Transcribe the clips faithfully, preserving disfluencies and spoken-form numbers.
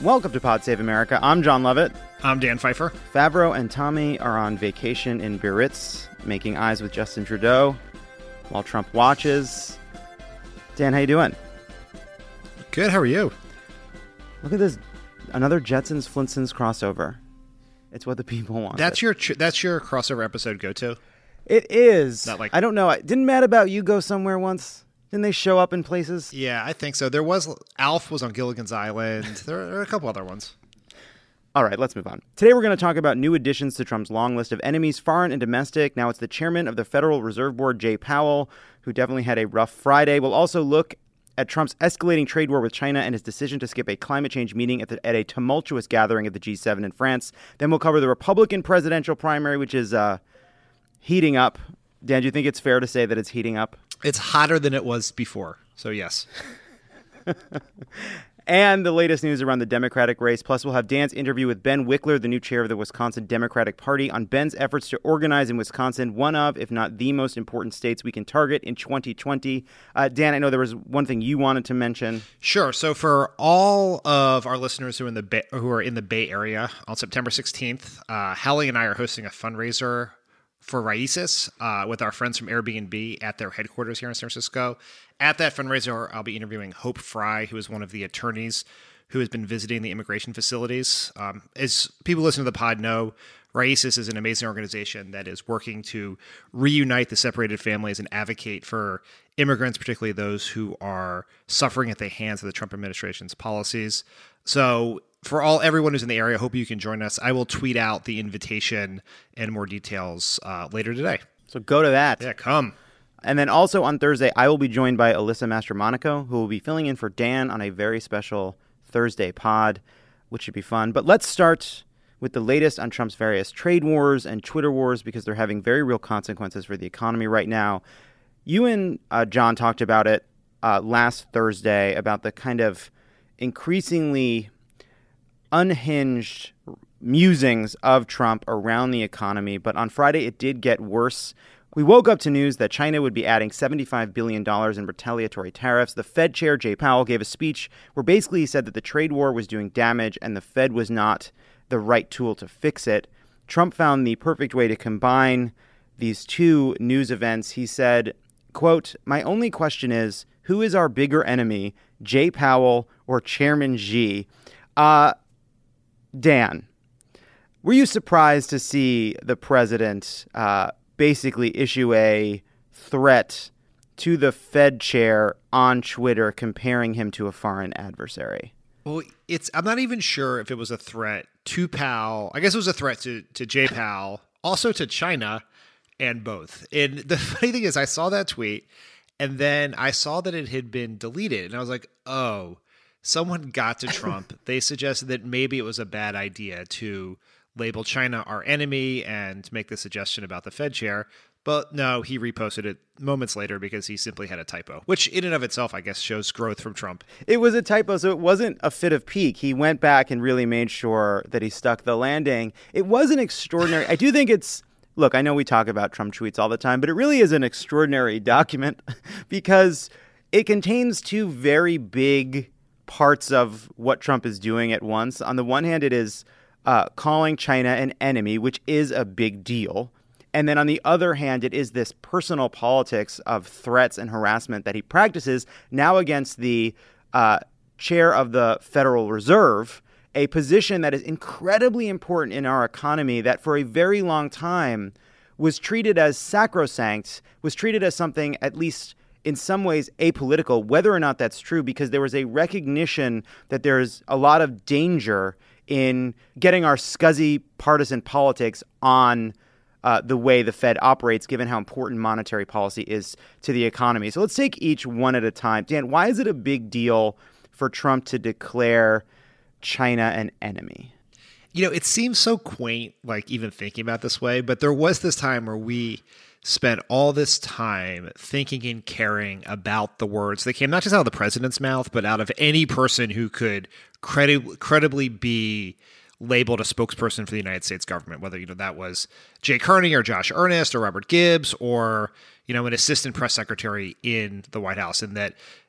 Welcome to Pod Save America. I'm John Lovett. I'm Dan Pfeiffer. Favreau and Tommy are on vacation in Biarritz, making eyes with Justin Trudeau while Trump watches. Dan, how you doing? Good. How are you? Look at this. Another Jetsons Flintstones crossover. It's what the people want. That's your tr- that's your crossover episode go-to? It is. Not like- I don't know. Didn't Mad About You go somewhere once? Didn't they show up in places? Yeah, I think so. There was Alf was on Gilligan's Island. There are a couple other ones. All right, let's move on. Today we're going to talk about new additions to Trump's long list of enemies, foreign and domestic. Now it's the chairman of the Federal Reserve Board, Jay Powell, who definitely had a rough Friday. We'll also look at Trump's escalating trade war with China and his decision to skip a climate change meeting at, the, at a tumultuous gathering at the G seven in France. Then we'll cover the Republican presidential primary, which is uh, heating up. Dan, do you think it's fair to say that it's heating up? It's hotter than it was before, so yes. And the latest news around the Democratic race. Plus, we'll have Dan's interview with Ben Wickler, the new chair of the Wisconsin Democratic Party, on Ben's efforts to organize in Wisconsin, one of, if not the most important states we can target in twenty twenty. Uh, Dan, I know there was one thing you wanted to mention. Sure. So for all of our listeners who are in the Bay, who are in the Bay Area, on September sixteenth, uh, Hallie and I are hosting a fundraiser for Raices uh, with our friends from Airbnb at their headquarters here in San Francisco. At that fundraiser, I'll be interviewing Hope Fry, who is one of the attorneys who has been visiting the immigration facilities. Um, as people listening to the pod know, Raices is an amazing organization that is working to reunite the separated families and advocate for immigrants, particularly those who are suffering at the hands of the Trump administration's policies. So for all everyone who's in the area, I hope you can join us. I will tweet out the invitation and more details uh, later today. So go to that. Yeah, come. And then also on Thursday, I will be joined by Alyssa Mastromonaco, who will be filling in for Dan on a very special Thursday pod, which should be fun. But let's start with the latest on Trump's various trade wars and Twitter wars, because they're having very real consequences for the economy right now. You and uh, John talked about it uh, last Thursday, about the kind of increasingly unhinged musings of Trump around the economy. But on Friday, it did get worse. We woke up to news that China would be adding seventy-five billion dollars in retaliatory tariffs. The Fed chair, Jay Powell, gave a speech where basically he said that the trade war was doing damage and the Fed was not the right tool to fix it. Trump found the perfect way to combine these two news events. He said, quote, "My only question is, who is our bigger enemy, Jay Powell or Chairman Xi?" Uh, Dan, were you surprised to see the president uh, basically issue a threat to the Fed chair on Twitter, comparing him to a foreign adversary? Well, it's I'm not even sure if it was a threat to Powell. I guess it was a threat to, to Jay Powell, also to China, and both. And the funny thing is, I saw that tweet, and then I saw that it had been deleted, and I was like, oh, someone got to Trump. They suggested that maybe it was a bad idea to label China our enemy and make the suggestion about the Fed chair. But no, he reposted it moments later because he simply had a typo, which in and of itself, I guess, shows growth from Trump. It was a typo, so it wasn't a fit of pique. He went back and really made sure that he stuck the landing. It was an extraordinary... I do think it's... Look, I know we talk about Trump tweets all the time, but it really is an extraordinary document because it contains two very big parts of what Trump is doing at once. On the one hand, it is uh, calling China an enemy, which is a big deal. And then on the other hand, it is this personal politics of threats and harassment that he practices now against the uh, chair of the Federal Reserve, a position that is incredibly important in our economy that for a very long time was treated as sacrosanct, was treated as something at least in some ways apolitical, whether or not that's true, because there was a recognition that there's a lot of danger in getting our scuzzy partisan politics on uh, the way the Fed operates, given how important monetary policy is to the economy. So let's take each one at a time. Dan, why is it a big deal for Trump to declare China an enemy? You know, it seems so quaint, like even thinking about it this way, but there was this time where we spent all this time thinking and caring about the words that came not just out of the president's mouth, but out of any person who could credi- credibly be labeled a spokesperson for the United States government, whether, you know, that was Jay Carney or Josh Earnest or Robert Gibbs or, you know, an assistant press secretary in the White House. And that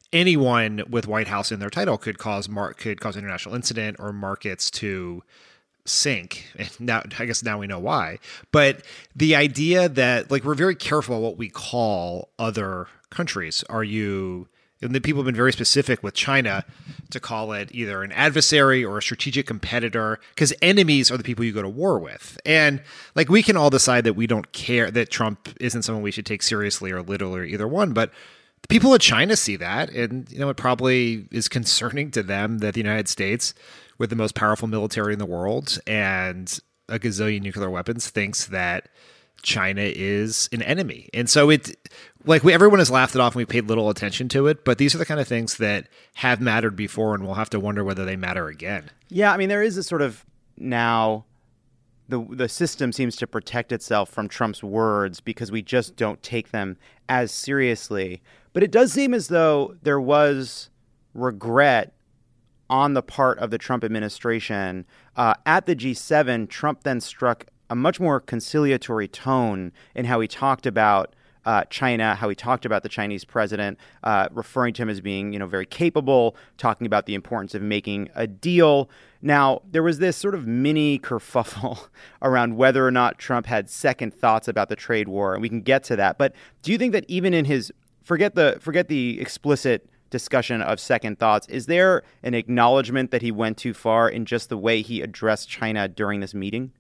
anyone with White House in their title could cause mar- could cause international incident or markets to sink. And now, I guess now we know why. But the idea that, like, we're very careful what we call other countries. Are you? And the people have been very specific with China to call it either an adversary or a strategic competitor, because enemies are the people you go to war with. And like, we can all decide that we don't care, that Trump isn't someone we should take seriously or literally, or either one. But the people of China see that. And, you know, it probably is concerning to them that the United States, with the most powerful military in the world and a gazillion nuclear weapons, thinks that China is an enemy. And so it, like, we, everyone has laughed it off and we paid little attention to it, but these are the kind of things that have mattered before, and we'll have to wonder whether they matter again. Yeah, I mean, there is a sort of, now the the system seems to protect itself from Trump's words because we just don't take them as seriously. But it does seem as though there was regret on the part of the Trump administration. Uh, at the G seven, Trump then struck a much more conciliatory tone in how he talked about uh, China, how he talked about the Chinese president, uh, referring to him as being, you know, very capable, talking about the importance of making a deal. Now, there was this sort of mini kerfuffle around whether or not Trump had second thoughts about the trade war, and we can get to that. But do you think that even in his forget the forget the explicit discussion of second thoughts, is there an acknowledgement that he went too far in just the way he addressed China during this meeting?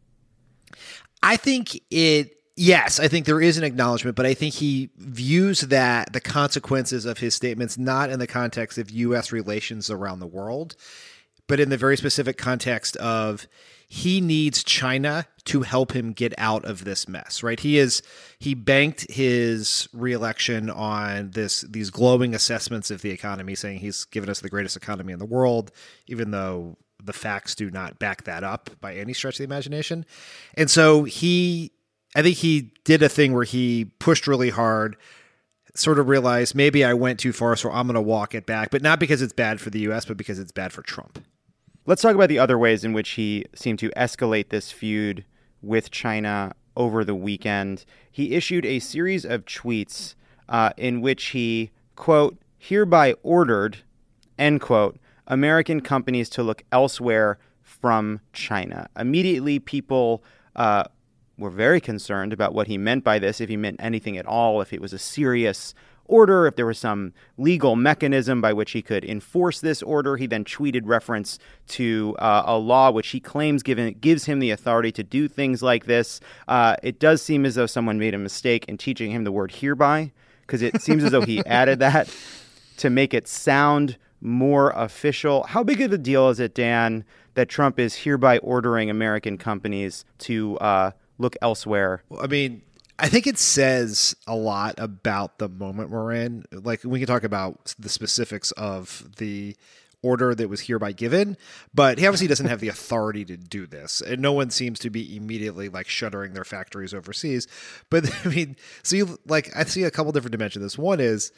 I think it, yes, I think there is an acknowledgement, but I think he views that the consequences of his statements not in the context of U S relations around the world, but in the very specific context of he needs China to help him get out of this mess, right? He is he banked his reelection on this these glowing assessments of the economy, saying he's given us the greatest economy in the world, even though the facts do not back that up by any stretch of the imagination. And so he, I think he did a thing where he pushed really hard, sort of realized maybe I went too far, so I'm going to walk it back, but not because it's bad for the U S, but because it's bad for Trump. Let's talk about the other ways in which he seemed to escalate this feud with China over the weekend. He issued a series of tweets uh, in which he, quote, hereby ordered, end quote, American companies to look elsewhere from China. Immediately, people uh, were very concerned about what he meant by this, if he meant anything at all, if it was a serious order, if there was some legal mechanism by which he could enforce this order. He then tweeted reference to uh, a law which he claims given, gives him the authority to do things like this. Uh, it does seem as though someone made a mistake in teaching him the word hereby, because it seems as though he added that to make it sound more official. How big of a deal is it, Dan, that Trump is hereby ordering American companies to uh, look elsewhere? Well, I mean, I think it says a lot about the moment we're in. Like, we can talk about the specifics of the order that was hereby given, but he obviously doesn't have the authority to do this. And no one seems to be immediately like shuttering their factories overseas. But I mean, so you like, I see a couple different dimensions. This one is,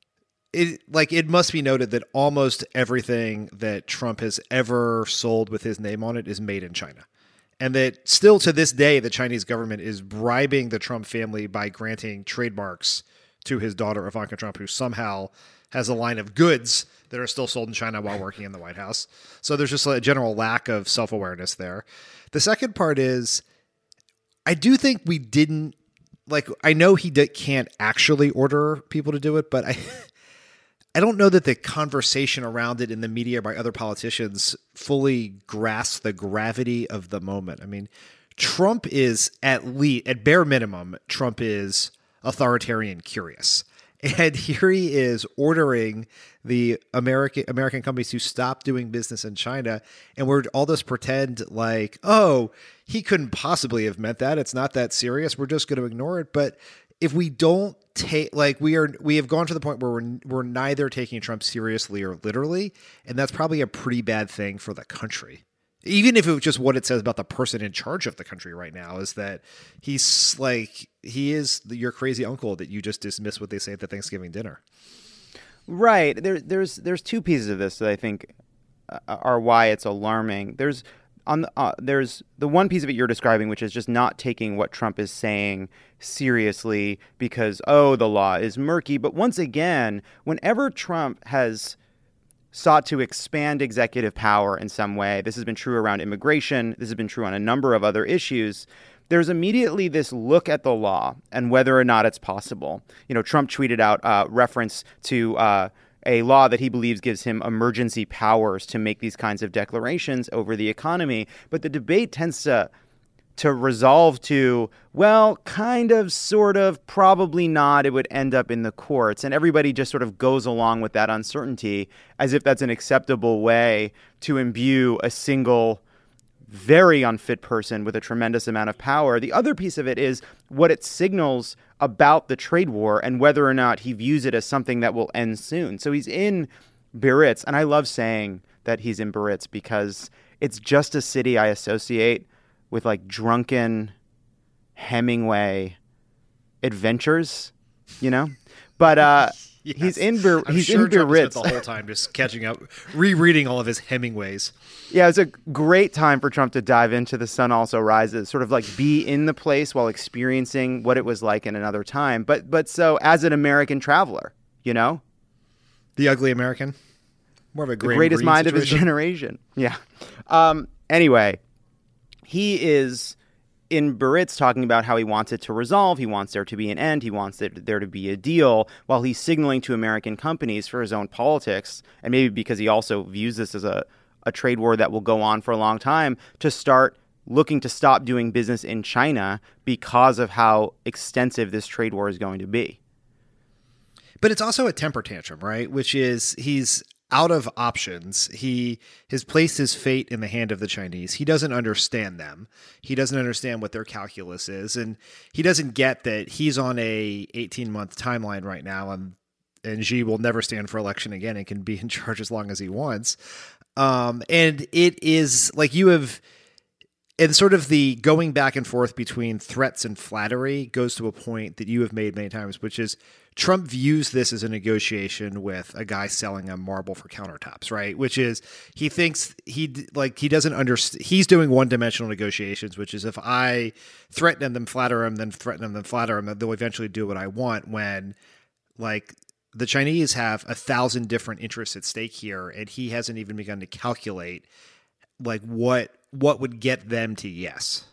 It like it must be noted that almost everything that Trump has ever sold with his name on it is made in China. And that still to this day, the Chinese government is bribing the Trump family by granting trademarks to his daughter, Ivanka Trump, who somehow has a line of goods that are still sold in China while working in the White House. So there's just a general lack of self-awareness there. The second part is, I do think we didn't, like, I know he d- can't actually order people to do it, but I... I don't know that the conversation around it in the media by other politicians fully grasps the gravity of the moment. I mean, Trump is at least, at bare minimum, Trump is authoritarian curious. And here he is ordering the American American companies to stop doing business in China. And we're all just pretend like, oh, he couldn't possibly have meant that. It's not that serious. We're just going to ignore it. But if we don't take, like, we are, we have gone to the point where we're, we're neither taking Trump seriously or literally, and that's probably a pretty bad thing for the country. Even if it was just what it says about the person in charge of the country right now, is that he's like, he is your crazy uncle that you just dismiss what they say at the Thanksgiving dinner. Right. There, there's, there's two pieces of this that I think are why it's alarming. There's on the, uh, there's the one piece of it you're describing, which is just not taking what Trump is saying seriously because, oh, the law is murky. But once again, whenever Trump has sought to expand executive power in some way, this has been true around immigration, this has been true on a number of other issues, there's immediately this look at the law and whether or not it's possible. You know, Trump tweeted out uh, reference to uh, a law that he believes gives him emergency powers to make these kinds of declarations over the economy. But the debate tends to to resolve to, well, kind of, sort of, probably not. It would end up in the courts. And everybody just sort of goes along with that uncertainty as if that's an acceptable way to imbue a single very unfit person with a tremendous amount of power. The other piece of it is what it signals about the trade war and whether or not he views it as something that will end soon. So he's in Biarritz, and I love saying that he's in Biarritz because it's just a city I associate with like drunken Hemingway adventures, you know? But uh, yes. he's in, Bir- he's sure in Biarritz. the whole time just catching up, rereading all of his Hemingways. Yeah, it's a great time for Trump to dive into The Sun Also Rises, sort of like be in the place while experiencing what it was like in another time. But but so as an American traveler, you know? The ugly American? More of a the greatest mind situation. Of his generation. Yeah. Um, anyway, he is in Biarritz talking about how he wants it to resolve. He wants there to be an end. He wants it, there to be a deal while he's signaling to American companies for his own politics. And maybe because he also views this as a a trade war that will go on for a long time, to start looking to stop doing business in China because of how extensive this trade war is going to be. But it's also a temper tantrum, right? Which is he's out of options. He has placed his fate in the hand of the Chinese. He doesn't understand them. He doesn't understand what their calculus is. And he doesn't get that he's on a eighteen-month timeline right now, and, and Xi will never stand for election again and can be in charge as long as he wants. Um, and it is like you have, and sort of the going back and forth between threats and flattery goes to a point that you have made many times, which is Trump views this as a negotiation with a guy selling a marble for countertops, right? Which is he thinks he like he doesn't understand. He's doing one dimensional negotiations, which is if I threaten him, then flatter him, then threaten him, then flatter him, they'll eventually do what I want. When like the Chinese have a thousand different interests at stake here, and he hasn't even begun to calculate like what what would get them to yes.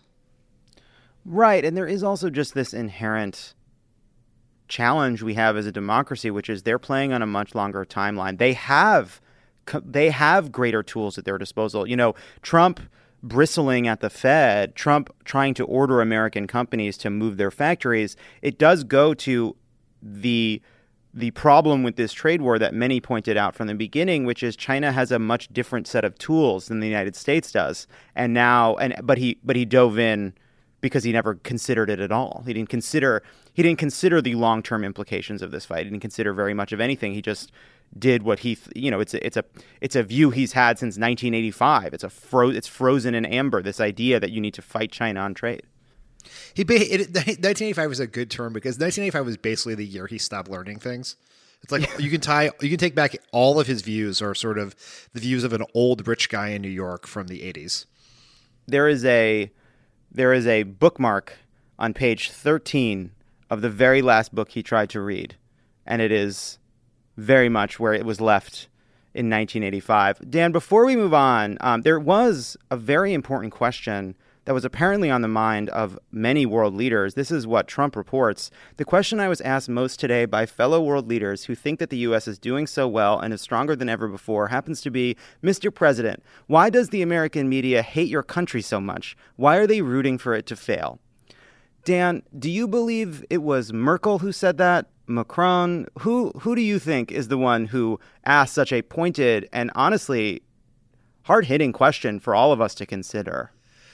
Right, and there is also just this inherent challenge we have as a democracy, which is they're playing on a much longer timeline. They have they have greater tools at their disposal. You know, Trump bristling at the Fed, Trump trying to order American companies to move their factories, it does go to the the problem with this trade war that many pointed out from the beginning, which is China has a much different set of tools than the United States does. And now, and but he but he dove in because he never considered it at all. He didn't consider he didn't consider the long-term implications of this fight. He didn't consider very much of anything. He just did what he, you know, it's a, it's a it's a view he's had since nineteen eighty-five. It's a fro- it's frozen in amber. This idea that you need to fight China on trade. He it, nineteen eighty-five was a good term because nineteen eighty-five was basically the year he stopped learning things. It's like you can tie, you can take back all of his views are sort of the views of an old rich guy in New York from the eighties. There is a there is a bookmark on page thirteen of the very last book he tried to read, and it is very much where it was left in nineteen eighty-five. Dan, before we move on, um, there was a very important question that was apparently on the mind of many world leaders. This is what Trump reports. The question I was asked most today by fellow world leaders who think that the U S is doing so well and is stronger than ever before happens to be, Mister President, why does the American media hate your country so much? Why are they rooting for it to fail? Dan, do you believe it was Merkel who said that? Macron? Who, who do you think is the one who asked such a pointed and honestly hard-hitting question for all of us to consider?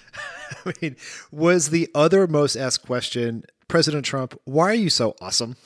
I mean, was the other most asked question, President Trump, why are you so awesome?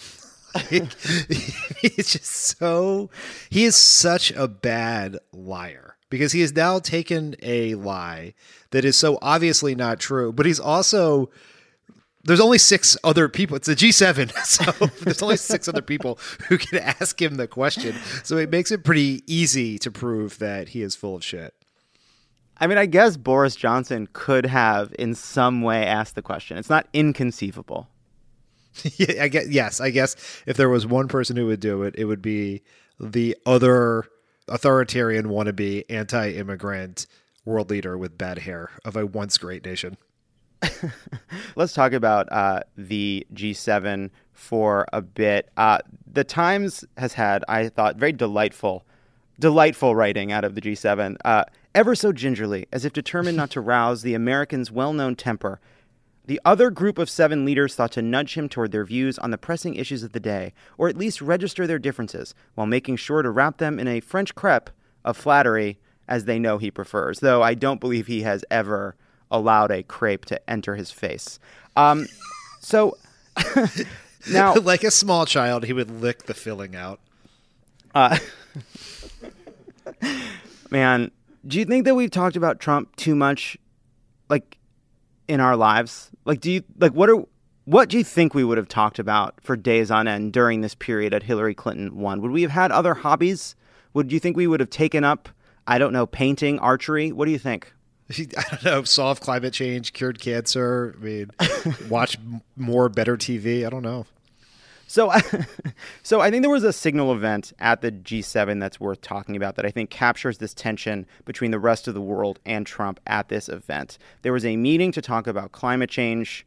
It's just so, he is such a bad liar because he has now taken a lie that is so obviously not true, but he's also, there's only six other people. It's a G seven. So there's only six other people who can ask him the question. So it makes it pretty easy to prove that he is full of shit. I mean, I guess Boris Johnson could have in some way asked the question. It's not inconceivable. yeah, I guess, yes, I guess if there was one person who would do it, it would be the other authoritarian wannabe anti-immigrant world leader with bad hair of a once great nation. Let's talk about uh, the G seven for a bit. Uh, the Times has had, I thought, very delightful, delightful writing out of the G seven, uh, ever so gingerly, as if determined not to rouse the Americans' well-known temper. The other group of seven leaders thought to nudge him toward their views on the pressing issues of the day, or at least register their differences, while making sure to wrap them in a French crepe of flattery, as they know he prefers, though I don't believe he has ever allowed a crepe to enter his face. Um, so now, like a small child, he would lick the filling out. Uh, man, do you think that we've talked about Trump too much, like in our lives? Like, do you like what are what do you think we would have talked about for days on end during this period that Hillary Clinton won? Would we have had other hobbies? Would you think we would have taken up, I don't know, painting, archery? What do you think? I don't know, solve climate change, cured cancer. I mean, watch more, better T V. I don't know. So, so I think there was a signal event at the G seven that's worth talking about that I think captures this tension between the rest of the world and Trump at this event. There was a meeting to talk about climate change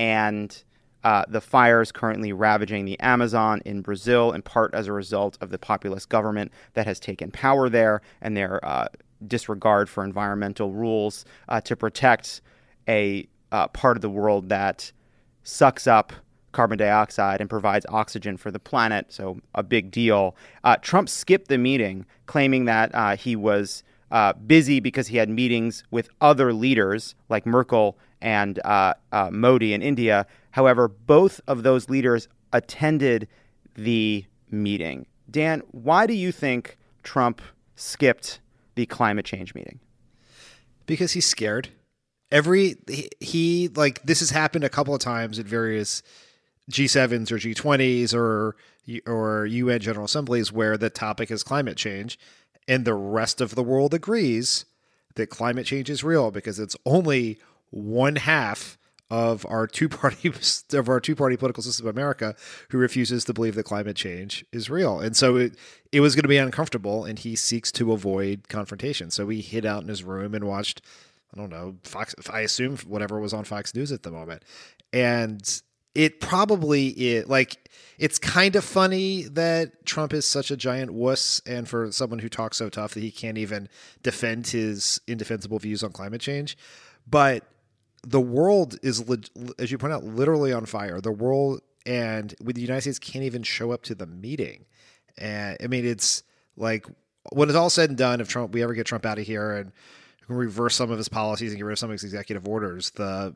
and uh, the fires currently ravaging the Amazon in Brazil, in part as a result of the populist government that has taken power there and their uh, disregard for environmental rules uh, to protect a uh, part of the world that sucks up carbon dioxide and provides oxygen for the planet. So a big deal. Uh, Trump skipped the meeting, claiming that uh, he was uh, busy because he had meetings with other leaders like Merkel and uh, uh, Modi in India. However, both of those leaders attended the meeting. Dan, why do you think Trump skipped the climate change meeting? Because he's scared. Every he, he like this has happened a couple of times at various G sevens or G twenties or or U N General Assemblies where the topic is climate change, and the rest of the world agrees that climate change is real because it's only one half of our two party of our two party political system of America who refuses to believe that climate change is real. And so it it was going to be uncomfortable, and he seeks to avoid confrontation. So he hid out in his room and watched, I don't know, Fox, I assume whatever was on Fox News at the moment. And it probably is like, it's kind of funny that Trump is such a giant wuss, and for someone who talks so tough that he can't even defend his indefensible views on climate change. But the world is, as you point out, literally on fire. The world and with the United States can't even show up to the meeting. And I mean, it's like when it's all said and done, if Trump, we ever get Trump out of here and reverse some of his policies and get rid of some of his executive orders, the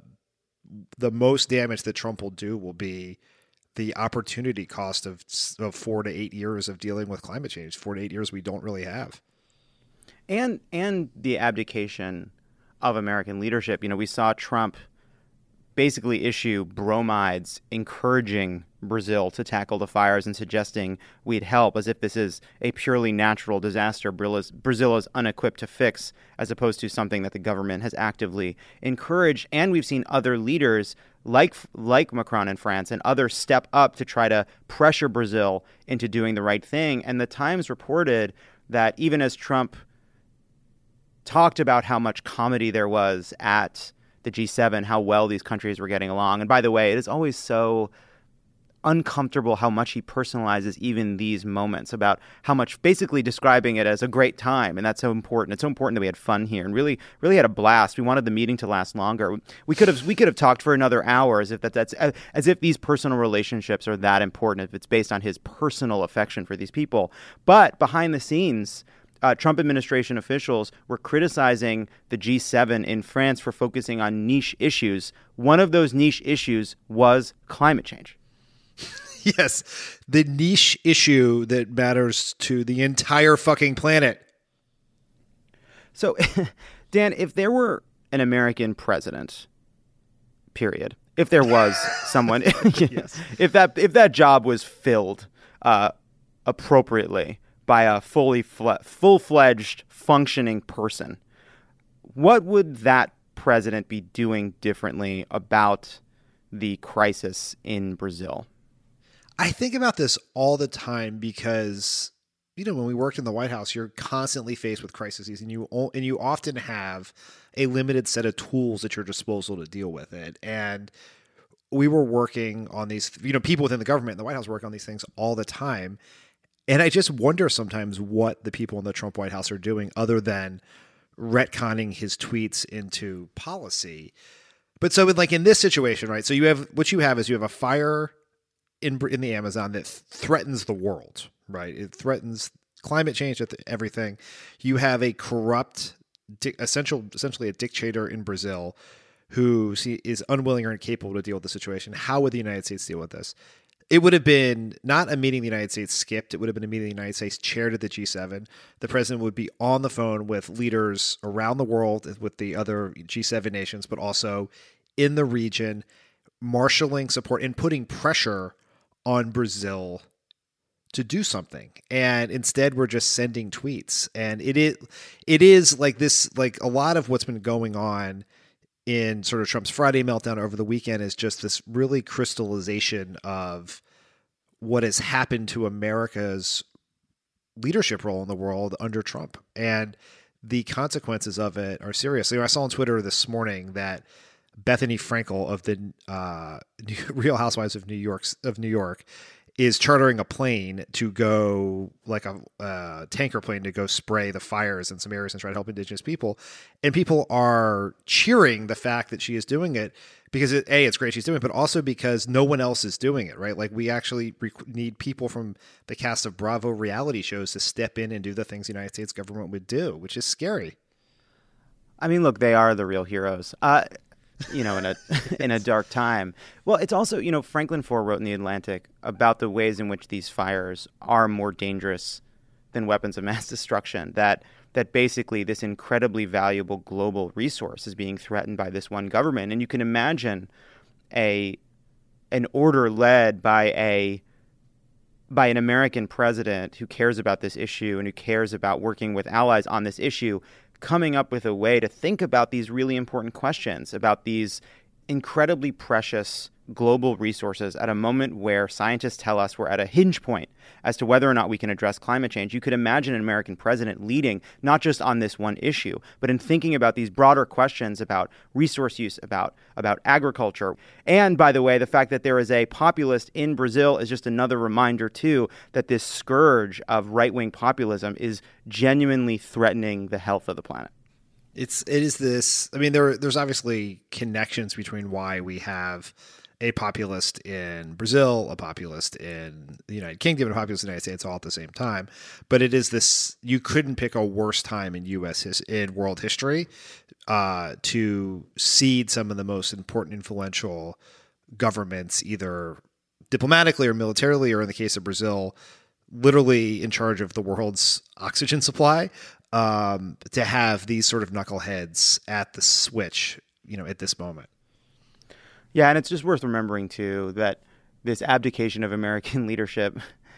the most damage that Trump will do will be the opportunity cost of, of four to eight years of dealing with climate change. Four to eight years we don't really have. And and the abdication of American leadership. You know, we saw Trump basically issue bromides encouraging Brazil to tackle the fires and suggesting we'd help, as if this is a purely natural disaster Brazil is unequipped to fix, as opposed to something that the government has actively encouraged. And we've seen other leaders like like Macron in France and others step up to try to pressure Brazil into doing the right thing. And the Times reported that even as Trump talked about how much comedy there was at the G seven, how well these countries were getting along. And by the way, it is always so uncomfortable how much he personalizes even these moments, about how much basically describing it as a great time. And that's so important. It's so important that we had fun here and really, really had a blast. We wanted the meeting to last longer. We could have, we could have talked for another hour as if that, that's, as if these personal relationships are that important, if it's based on his personal affection for these people. But behind the scenes, Uh, Trump administration officials were criticizing the G seven in France for focusing on niche issues. One of those niche issues was climate change. Yes, the niche issue that matters to the entire fucking planet. So, Dan, if there were an American president, period, if there was someone, yes. if that if that job was filled uh, appropriately by a fully fle- full-fledged functioning person, what would that president be doing differently about the crisis in Brazil? I think about this all the time because, you know, when we worked in the White House, you're constantly faced with crises, and you and you often have a limited set of tools at your disposal to deal with it. And we were working on these, you know, people within the government and the White House work on these things all the time. And I just wonder sometimes what the people in the Trump White House are doing other than retconning his tweets into policy. But so in, like in this situation, right? So you have, what you have is you have a fire in in the Amazon that th- threatens the world, right? It threatens climate change, everything. You have a corrupt, di- essential, essentially a dictator in Brazil who see, is unwilling or incapable to deal with the situation. How would the United States deal with this? It would have been not a meeting the United States skipped. It would have been a meeting the United States chaired at the G seven. The president would be on the phone with leaders around the world, with the other G seven nations, but also in the region, marshaling support and putting pressure on Brazil to do something. And instead we're just sending tweets. And it is, it is like this, like a lot of what's been going on in sort of Trump's Friday meltdown over the weekend is just this really crystallization of what has happened to America's leadership role in the world under Trump. And the consequences of it are serious. So I saw on Twitter this morning that Bethany Frankel of the uh, Real Housewives of New York of New York is chartering a plane to go, like a uh, tanker plane, to go spray the fires in some areas and try to help indigenous people. And people are cheering the fact that she is doing it because, it, A, it's great she's doing it, but also because no one else is doing it, right? Like, we actually rec- need people from the cast of Bravo reality shows to step in and do the things the United States government would do, which is scary. I mean, look, they are the real heroes. Uh, you know, in a in a dark time. Well, it's also, you know, Franklin Foer wrote in The Atlantic about the ways in which these fires are more dangerous than weapons of mass destruction, that that basically this incredibly valuable global resource is being threatened by this one government. And you can imagine a an order led by a by an American president who cares about this issue and who cares about working with allies on this issue, coming up with a way to think about these really important questions, about these incredibly precious global resources at a moment where scientists tell us we're at a hinge point as to whether or not we can address climate change. You could imagine an American president leading not just on this one issue, but in thinking about these broader questions about resource use, about, about agriculture. And by the way, the fact that there is a populist in Brazil is just another reminder, too, that this scourge of right-wing populism is genuinely threatening the health of the planet. It's, it is this, I mean, there, there's obviously connections between why we have a populist in Brazil, a populist in the United Kingdom, and a populist in the United States all at the same time. But it is this, you couldn't pick a worse time in U S his, in world history uh, to cede some of the most important, influential governments, either diplomatically or militarily, or in the case of Brazil, literally in charge of the world's oxygen supply, um, to have these sort of knuckleheads at the switch, you know, at this moment. Yeah, and it's just worth remembering, too, that this abdication of American leadership,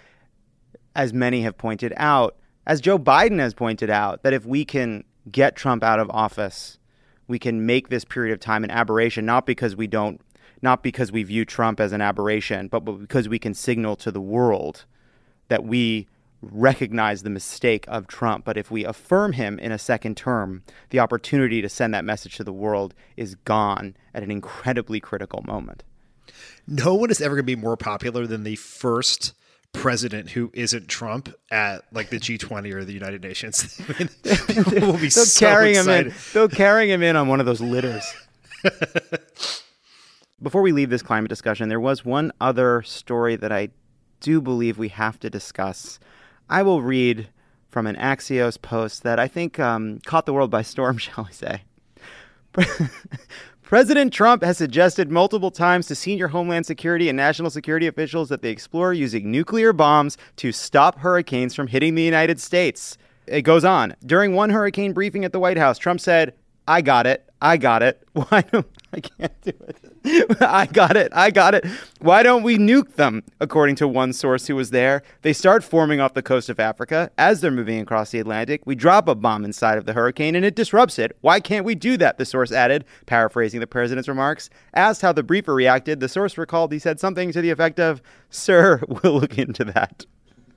as many have pointed out, as Joe Biden has pointed out, that if we can get Trump out of office, we can make this period of time an aberration, not because we don't, not because we view Trump as an aberration, but because we can signal to the world that we recognize the mistake of Trump. But if we affirm him in a second term, the opportunity to send that message to the world is gone at an incredibly critical moment. No one is ever going to be more popular than the first president who isn't Trump at like the G twenty or the United Nations. I mean, people will be they'll so carrying excited. Him in, they'll carrying him in on one of those litters. Before we leave this climate discussion, there was one other story that I do believe we have to discuss. I will read from an Axios post that I think um, caught the world by storm, shall we say. President Trump has suggested multiple times to senior Homeland Security and national security officials that they explore using nuclear bombs to stop hurricanes from hitting the United States. It goes on. During one hurricane briefing at the White House, Trump said, "I got it. I got it. Why don't I can't do it? I got it. I got it. Why don't we nuke them? According to one source who was there, they start forming off the coast of Africa as they're moving across the Atlantic. We drop a bomb inside of the hurricane and it disrupts it. Why can't we do that? The source added, paraphrasing the president's remarks. Asked how the briefer reacted, the source recalled he said something to the effect of, "Sir, we'll look into that."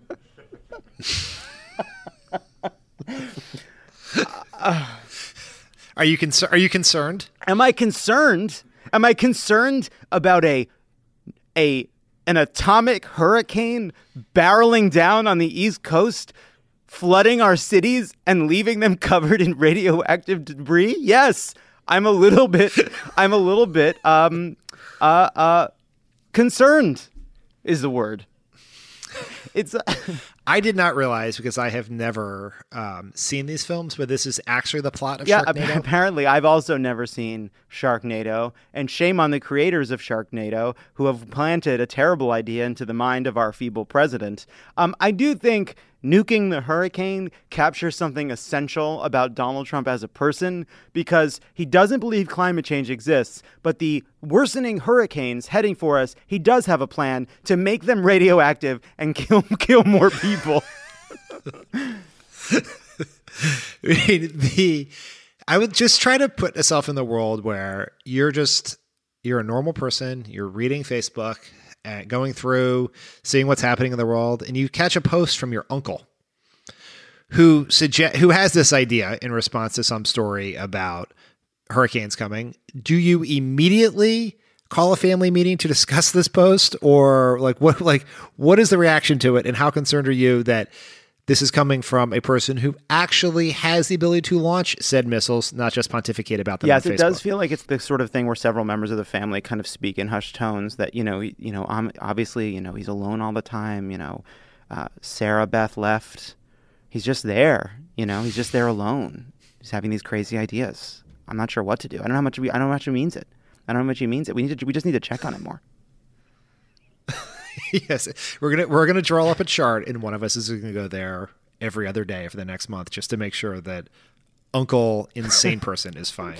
uh, Are you concerned? Are you concerned? Am I concerned? Am I concerned about a a an atomic hurricane barreling down on the East Coast, flooding our cities and leaving them covered in radioactive debris? Yes, I'm a little bit. I'm a little bit um uh uh concerned is the word. It's. Uh, I did not realize, because I have never um, seen these films, but this is actually the plot of yeah, Sharknado. Apparently, I've also never seen Sharknado, and shame on the creators of Sharknado who have planted a terrible idea into the mind of our feeble president. Um, I do think nuking the hurricane captures something essential about Donald Trump as a person, because he doesn't believe climate change exists, but the worsening hurricanes heading for us, he does have a plan to make them radioactive and kill kill more people. the I would just try to put myself in the world where you're just you're a normal person, you're reading Facebook, uh, going through, seeing what's happening in the world, and you catch a post from your uncle who suggest who has this idea in response to some story about hurricanes coming. Do you immediately call a family meeting to discuss this post, or like what like what is the reaction to it, and how concerned are you that this is coming from a person who actually has the ability to launch said missiles, not just pontificate about them? Yes, on it Facebook? does feel like it's the sort of thing where several members of the family kind of speak in hushed tones that, you know, you know, um, obviously, you know, he's alone all the time. You know, uh, Sarah Beth left. He's just there. You know, he's just there alone. He's having these crazy ideas. I'm not sure what to do. I don't know how much we, I don't know how much he means it. I don't know how much he means it. We need to. We just need to check on it more. Yes, we're gonna we're gonna draw up a chart, and one of us is gonna go there every other day for the next month, just to make sure that Uncle Insane Person is fine.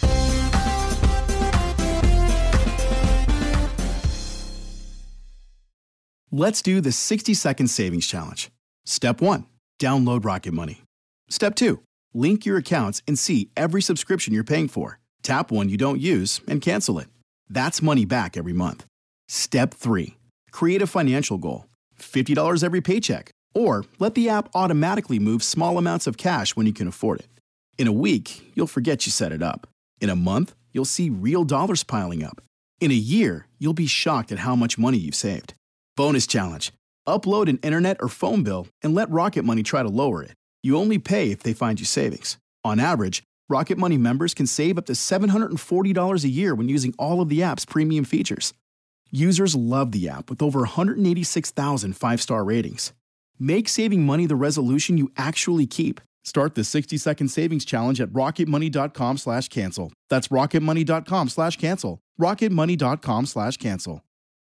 Let's do the sixty second savings challenge. Step one, download Rocket Money. Step two, link your accounts and see every subscription you're paying for. Tap one you don't use and cancel it. That's money back every month. Step three, create a financial goal. fifty dollars every paycheck. Or let the app automatically move small amounts of cash when you can afford it. In a week, you'll forget you set it up. In a month, you'll see real dollars piling up. In a year, you'll be shocked at how much money you've saved. Bonus challenge. Upload an internet or phone bill and let Rocket Money try to lower it. You only pay if they find you savings. On average, Rocket Money members can save up to seven hundred forty dollars a year when using all of the app's premium features. Users love the app with over one hundred eighty-six thousand five-star ratings. Make saving money the resolution you actually keep. Start the sixty second savings challenge at rocketmoney.com slash cancel. That's rocketmoney.com slash cancel. rocketmoney.com slash cancel.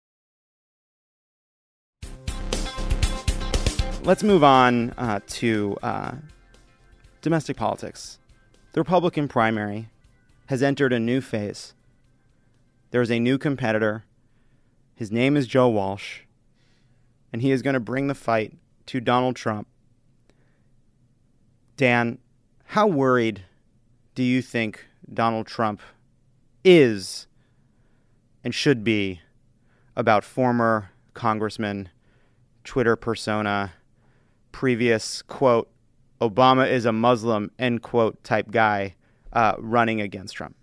Let's move on uh, to uh, domestic politics. The Republican primary has entered a new phase. There is a new competitor. His name is Joe Walsh, and he is going to bring the fight to Donald Trump. Dan, how worried do you think Donald Trump is and should be about former congressman, Twitter persona, previous, quote, Obama is a Muslim, end quote, type guy uh, running against Trump?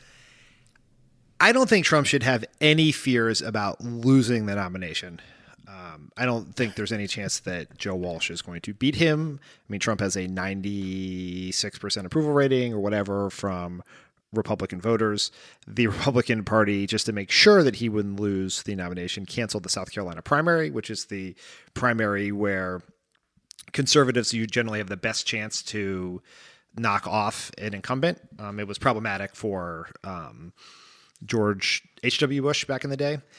I don't think Trump should have any fears about losing the nomination. Um, I don't think there's any chance that Joe Walsh is going to beat him. I mean, Trump has a ninety-six percent approval rating or whatever from Republican voters. The Republican Party, just to make sure that he wouldn't lose the nomination, canceled the South Carolina primary, which is the primary where conservatives, you generally have the best chance to knock off an incumbent. Um, it was problematic for um, George H W. Bush back in the day.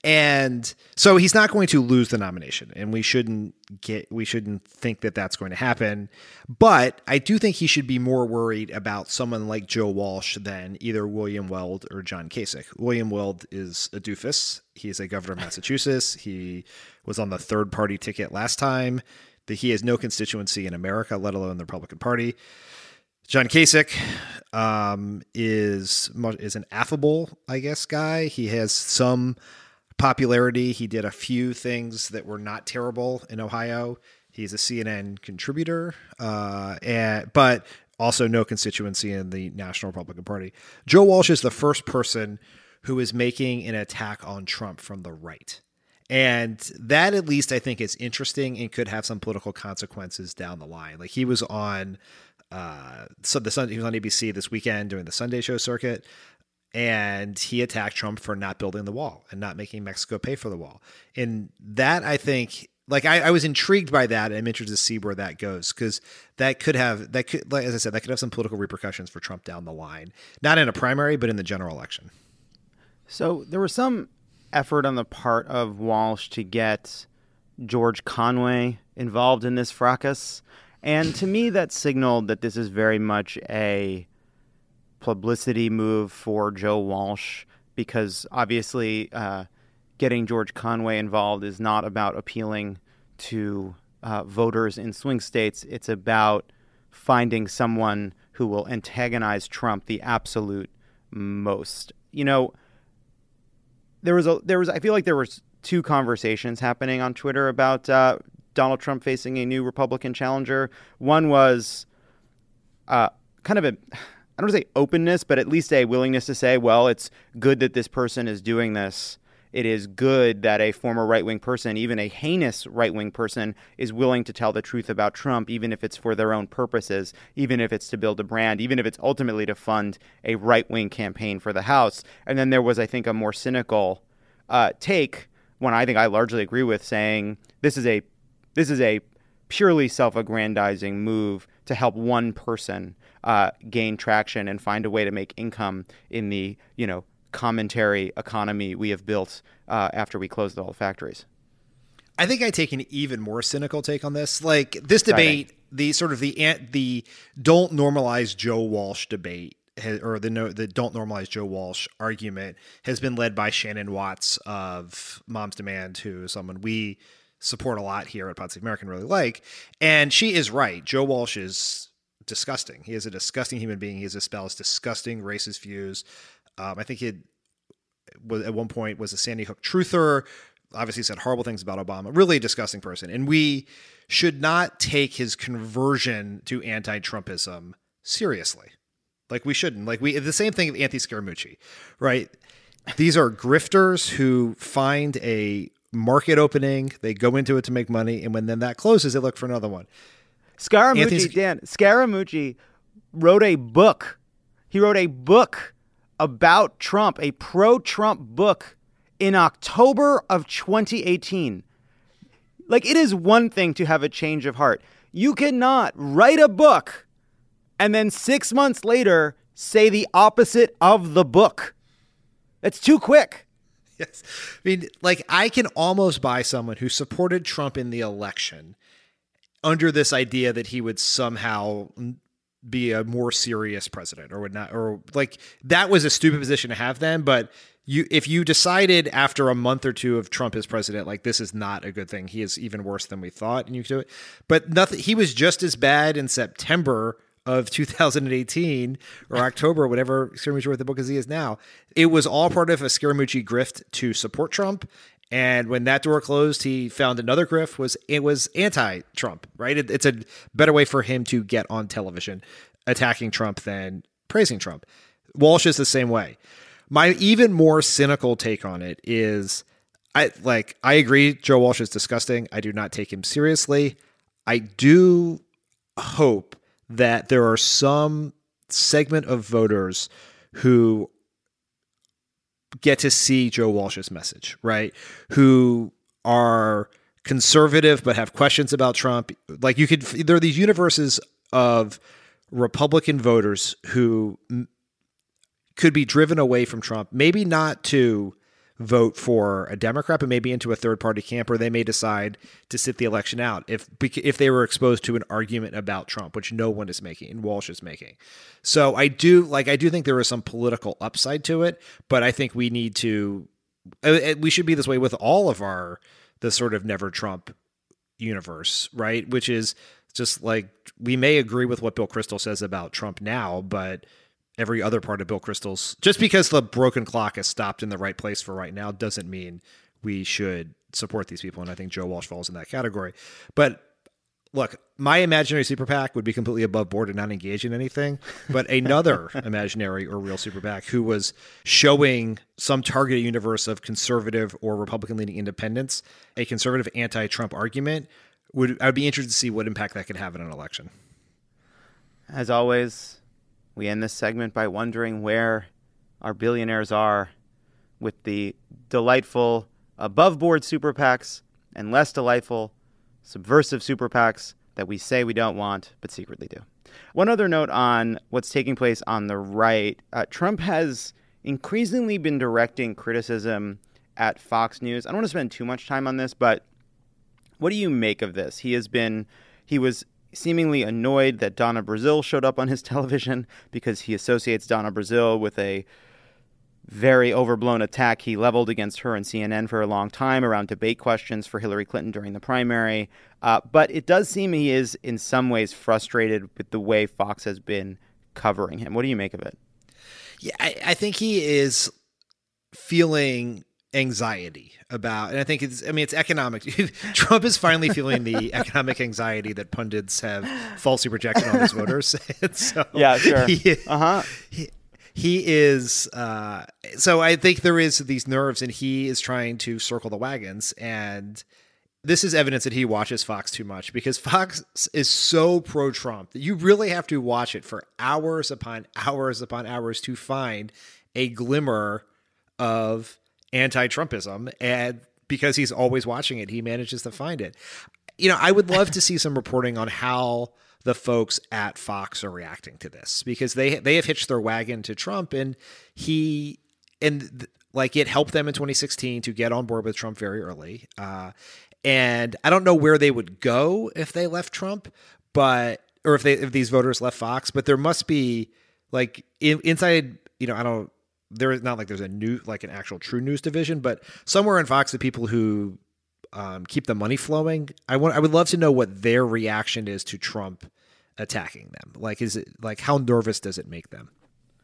And so he's not going to lose the nomination, and we shouldn't get we shouldn't think that that's going to happen. But I do think he should be more worried about someone like Joe Walsh than either William Weld or John Kasich. William Weld is a doofus. He's a governor of Massachusetts. He was on the third party ticket last time. That he has no constituency in America, let alone the Republican Party. John Kasich um, is is an affable, I guess, guy. He has some popularity. He did a few things that were not terrible in Ohio. He's a C N N contributor, uh, and, but also no constituency in the National Republican Party. Joe Walsh is the first person who is making an attack on Trump from the right. And that, at least, I think is interesting and could have some political consequences down the line. Like he was on, uh, so the Sun, he was on A B C this weekend during the Sunday show circuit. And he attacked Trump for not building the wall and not making Mexico pay for the wall. And that, I think, like I, I was intrigued by that. And I'm interested to see where that goes, because that could have, that could, like, as I said, that could have some political repercussions for Trump down the line, not in a primary, but in the general election. So there was some effort on the part of Walsh to get George Conway involved in this fracas. And to me, that signaled that this is very much a publicity move for Joe Walsh, because obviously uh, getting George Conway involved is not about appealing to uh, voters in swing states. It's about finding someone who will antagonize Trump the absolute most. You know, there was a there was I feel like there was two conversations happening on Twitter about uh, Donald Trump facing a new Republican challenger. One was uh, kind of a I don't want to say openness, but at least a willingness to say, well, it's good that this person is doing this. It is good that a former right-wing person, even a heinous right-wing person, is willing to tell the truth about Trump, even if it's for their own purposes, even if it's to build a brand, even if it's ultimately to fund a right-wing campaign for the House. And then there was, I think, a more cynical uh, take, one I think I largely agree with, saying this is a this is a purely self-aggrandizing move to help one person Uh, gain traction and find a way to make income in the, you know, commentary economy we have built uh, after we closed all the factories. I think I take an even more cynical take on this. Like this debate, the sort of the the don't normalize Joe Walsh debate, or the no, the don't normalize Joe Walsh argument, has been led by Shannon Watts of Moms Demand, who is someone we support a lot here at Pod Save America and really like. And she is right. Joe Walsh is disgusting. He is a disgusting human being. He has espoused disgusting racist views. Um, I think he had, was, at one point was a Sandy Hook truther. Obviously said horrible things about Obama. Really a disgusting person. And we should not take his conversion to anti-Trumpism seriously. Like we shouldn't. Like we the same thing with Anthony Scaramucci, right? These are grifters who find a market opening. They go into it to make money, and when then that closes, they look for another one. Scaramucci, Anthony's... Dan, Scaramucci wrote a book. He wrote a book about Trump, a pro-Trump book in October of twenty eighteen. Like, it is one thing to have a change of heart. You cannot write a book and then six months later say the opposite of the book. It's too quick. Yes. I mean, like, I can almost buy someone who supported Trump in the election under this idea that he would somehow be a more serious president or would not, or like that was a stupid position to have then. But you, if you decided after a month or two of Trump as president, like this is not a good thing, he is even worse than we thought, and you could do it. But nothing, he was just as bad in September of two thousand eighteen or October, whatever Scaramucci wrote the book as he is now. It was all part of a Scaramucci grift to support Trump. And when that door closed, he found another grift. Was it was anti-Trump, right? It, it's a better way for him to get on television attacking Trump than praising Trump. Walsh is the same way. My even more cynical take on it is, I like I agree, Joe Walsh is disgusting. I do not take him seriously. I do hope that there are some segment of voters who get to see Joe Walsh's message, right? Who are conservative but have questions about Trump. Like you could, there are these universes of Republican voters who m- could be driven away from Trump, maybe not to vote for a Democrat, but maybe into a third party camp, or they may decide to sit the election out if if they were exposed to an argument about Trump, which no one is making and Walsh is making. So I do like I do think there is some political upside to it, but I think we need to we should be this way with all of our the sort of never Trump universe, right? Which is just like we may agree with what Bill Kristol says about Trump now, but every other part of Bill Kristol's, just because the broken clock has stopped in the right place for right now doesn't mean we should support these people. And I think Joe Walsh falls in that category. But look, my imaginary super PAC would be completely above board and not engage in anything. But another imaginary or real super PAC who was showing some targeted universe of conservative or Republican leaning independents, a conservative anti-Trump argument, would I would be interested to see what impact that could have in an election. As always, we end this segment by wondering where our billionaires are with the delightful above-board super PACs and less delightful subversive super PACs that we say we don't want, but secretly do. One other note on what's taking place on the right. Uh, Trump has increasingly been directing criticism at Fox News. I don't want to spend too much time on this, but what do you make of this? He has been, he was seemingly annoyed that Donna Brazile showed up on his television because he associates Donna Brazile with a very overblown attack he leveled against her and C N N for a long time around debate questions for Hillary Clinton during the primary. Uh, but it does seem he is in some ways frustrated with the way Fox has been covering him. What do you make of it? Yeah, I, I think he is feeling anxiety about, and I think it's, I mean, it's economic. Trump is finally feeling the economic anxiety that pundits have falsely projected on his voters. so yeah, sure. He, uh-huh. He, he is, uh, so I think there is these nerves and he is trying to circle the wagons. And this is evidence that he watches Fox too much because Fox is so pro-Trump that you really have to watch it for hours upon hours upon hours to find a glimmer of anti-Trumpism, and because he's always watching it, he manages to find it. You know, I would love to see some reporting on how the folks at Fox are reacting to this, because they they have hitched their wagon to Trump, and he and like it helped them in twenty sixteen to get on board with Trump very early. Uh, and I don't know where they would go if they left Trump, but or if they if these voters left Fox, but there must be like in, inside, you know, I don't. There is not like there's a new, like an actual true news division, but somewhere in Fox, the people who um, keep the money flowing, I want, I would love to know what their reaction is to Trump attacking them. Like, is it like, how nervous does it make them?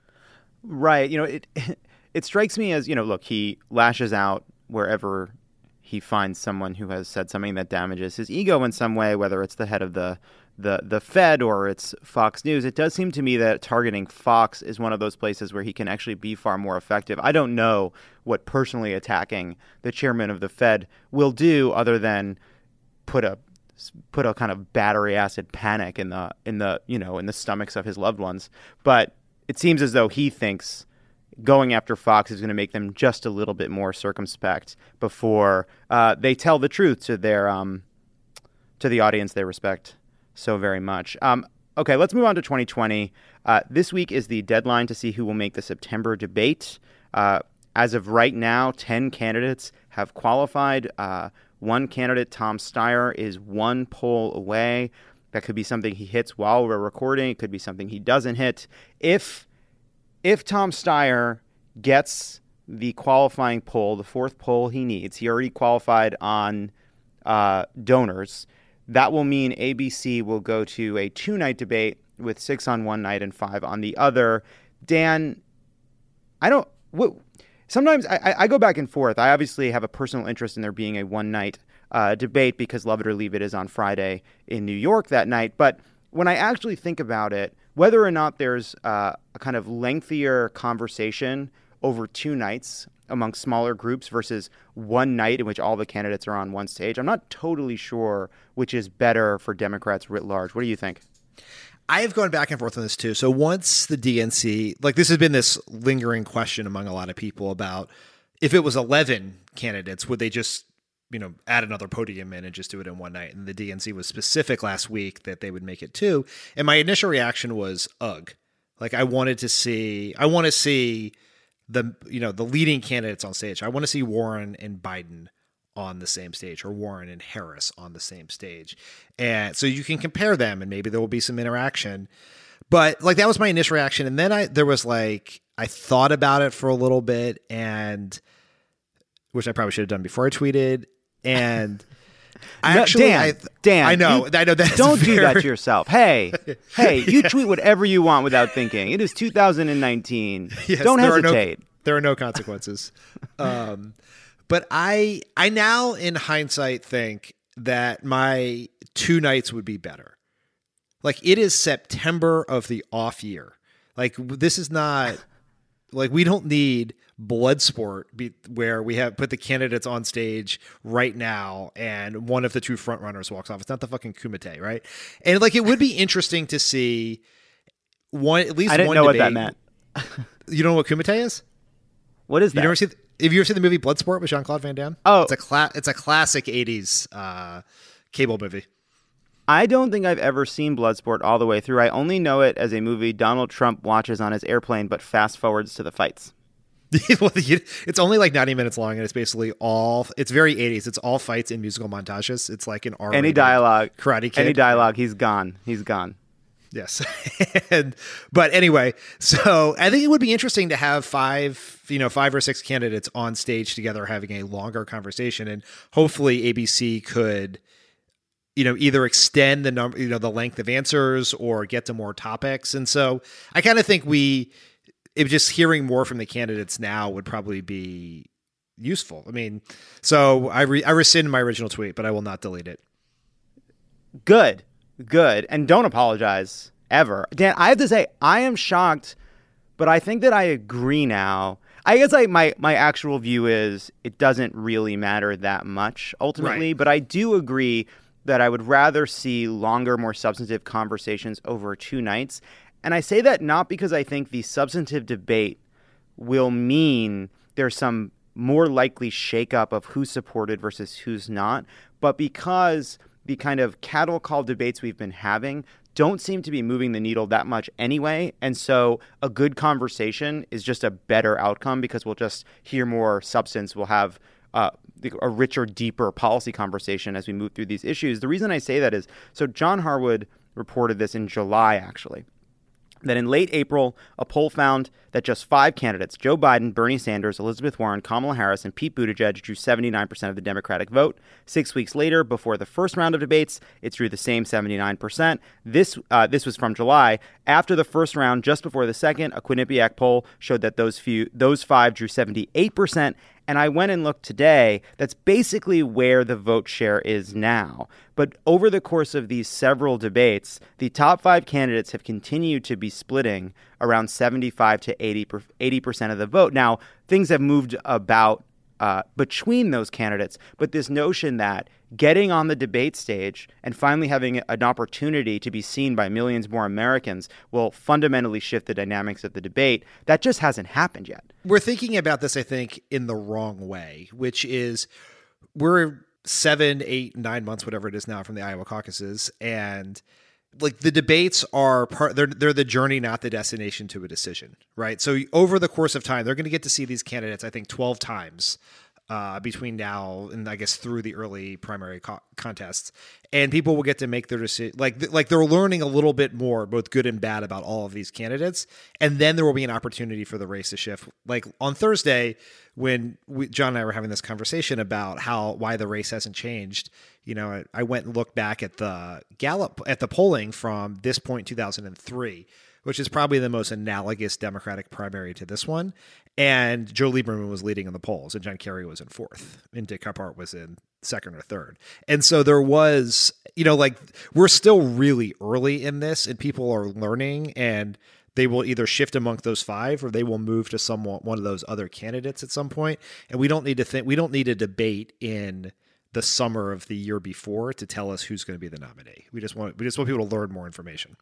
Right. You know, it, it strikes me as, you know, look, he lashes out wherever he finds someone who has said something that damages his ego in some way, whether it's the head of the the the Fed or it's Fox News. It does seem to me that targeting Fox is one of those places where he can actually be far more effective. I don't know what personally attacking the chairman of the Fed will do other than put a put a kind of battery acid panic in the in the you know in the stomachs of his loved ones. But it seems as though he thinks going after Fox is going to make them just a little bit more circumspect before uh, they tell the truth to their um, to the audience they respect so very much. Um, okay, let's move on to twenty twenty. Uh, this week is the deadline to see who will make the September debate. Uh, as of right now, ten candidates have qualified. Uh, one candidate, Tom Steyer, is one poll away. That could be something he hits while we're recording. It could be something he doesn't hit. If if Tom Steyer gets the qualifying poll, the fourth poll he needs, he already qualified on uh, donors. That will mean A B C will go to a two-night debate with six on one night and five on the other. Dan, I don't. What, sometimes I, I go back and forth. I obviously have a personal interest in there being a one-night uh, debate because Love It or Leave It is on Friday in New York that night. But when I actually think about it, whether or not there's uh, a kind of lengthier conversation over two nights among smaller groups versus one night in which all the candidates are on one stage, I'm not totally sure which is better for Democrats writ large. What do you think? I have gone back and forth on this too. So once the D N C, like this has been this lingering question among a lot of people about if it was eleven candidates, would they just, you know, add another podium in and just do it in one night? And the D N C was specific last week that they would make it two. And my initial reaction was, ugh. Like I wanted to see, I want to see the you know the leading candidates on stage. I want to see Warren and Biden on the same stage, or Warren and Harris on the same stage, and so you can compare them, and maybe there will be some interaction. But like that was my initial reaction, and then I there was like I thought about it for a little bit, and which I probably should have done before I tweeted, and. I no, actually, Dan, I, Dan, I know, you, I know. That's don't very... do that to yourself. Hey, hey, you tweet whatever you want without thinking. It is two thousand nineteen. Yes, don't there hesitate. Are no, there are no consequences. um, but I, I now, in hindsight, think that my two nights would be better. Like it is September of the off year. Like this is not like we don't need Bloodsport be, where we have put the candidates on stage right now and one of the two front runners walks off. It's not the fucking Kumite, right? And like it would be interesting to see one at least I didn't one know debate. what that meant. You don't know what Kumite is? What is that? You never see the, have you ever seen the movie Bloodsport with Jean-Claude Van Damme? Oh, it's a cla- it's a classic eighties uh, cable movie. I don't think I've ever seen Bloodsport all the way through. I only know it as a movie Donald Trump watches on his airplane but fast forwards to the fights. Well, it's only like ninety minutes long, and it's basically all. It's very eighties. It's all fights and musical montages. It's like an R. Any dialogue, Karate Kid. Any dialogue, he's gone. He's gone. Yes, and, but anyway, so I think it would be interesting to have five, you know, five or six candidates on stage together having a longer conversation, and hopefully A B C could, you know, either extend the number, you know, the length of answers or get to more topics. And so I kind of think we. If just hearing more from the candidates now would probably be useful. I mean, so I re- I rescind my original tweet, but I will not delete it. Good, good. And don't apologize ever. Dan, I have to say, I am shocked, but I think that I agree now. I guess like my, my actual view is it doesn't really matter that much ultimately, Right. But I do agree that I would rather see longer, more substantive conversations over two nights. And I say that not because I think the substantive debate will mean there's some more likely shakeup of who's supported versus who's not, but because the kind of cattle call debates we've been having don't seem to be moving the needle that much anyway. And so a good conversation is just a better outcome because we'll just hear more substance. We'll have uh, a richer, deeper policy conversation as we move through these issues. The reason I say that is, so John Harwood reported this in July, actually, that in late April, a poll found that just five candidates, Joe Biden, Bernie Sanders, Elizabeth Warren, Kamala Harris, and Pete Buttigieg, drew seventy-nine percent of the Democratic vote. Six weeks later, before the first round of debates, it drew the same seventy-nine percent. This uh, this was from July. After the first round, just before the second, a Quinnipiac poll showed that those few those five drew seventy-eight percent. And I went and looked today. That's basically where the vote share is now. But over the course of these several debates, the top five candidates have continued to be splitting around seventy-five to eighty percent of the vote. Now, things have moved about uh, between those candidates, but this notion that getting on the debate stage and finally having an opportunity to be seen by millions more Americans will fundamentally shift the dynamics of the debate, that just hasn't happened yet. We're thinking about this, I think, in the wrong way, which is we're seven, eight, nine months, whatever it is now from the Iowa caucuses. And like the debates are part, they're, they're the journey, not the destination to a decision, right? So over the course of time, they're going to get to see these candidates, I think, twelve times uh, between now and I guess through the early primary co- contests. And people will get to make their decision. Like, like they're learning a little bit more, both good and bad, about all of these candidates. And then there will be an opportunity for the race to shift. Like on Thursday, when we, John and I were having this conversation about how, why the race hasn't changed, you know, I, I went and looked back at the Gallup, at the polling from this point, two thousand three, which is probably the most analogous Democratic primary to this one. And Joe Lieberman was leading in the polls, and John Kerry was in fourth, and Dick Gephardt was in second or third. And so there was, you know, like we're still really early in this, and people are learning, and they will either shift among those five or they will move to someone, one of those other candidates at some point. And we don't need to think, we don't need a debate in the summer of the year before to tell us who's going to be the nominee. We just want, we just want people to learn more information.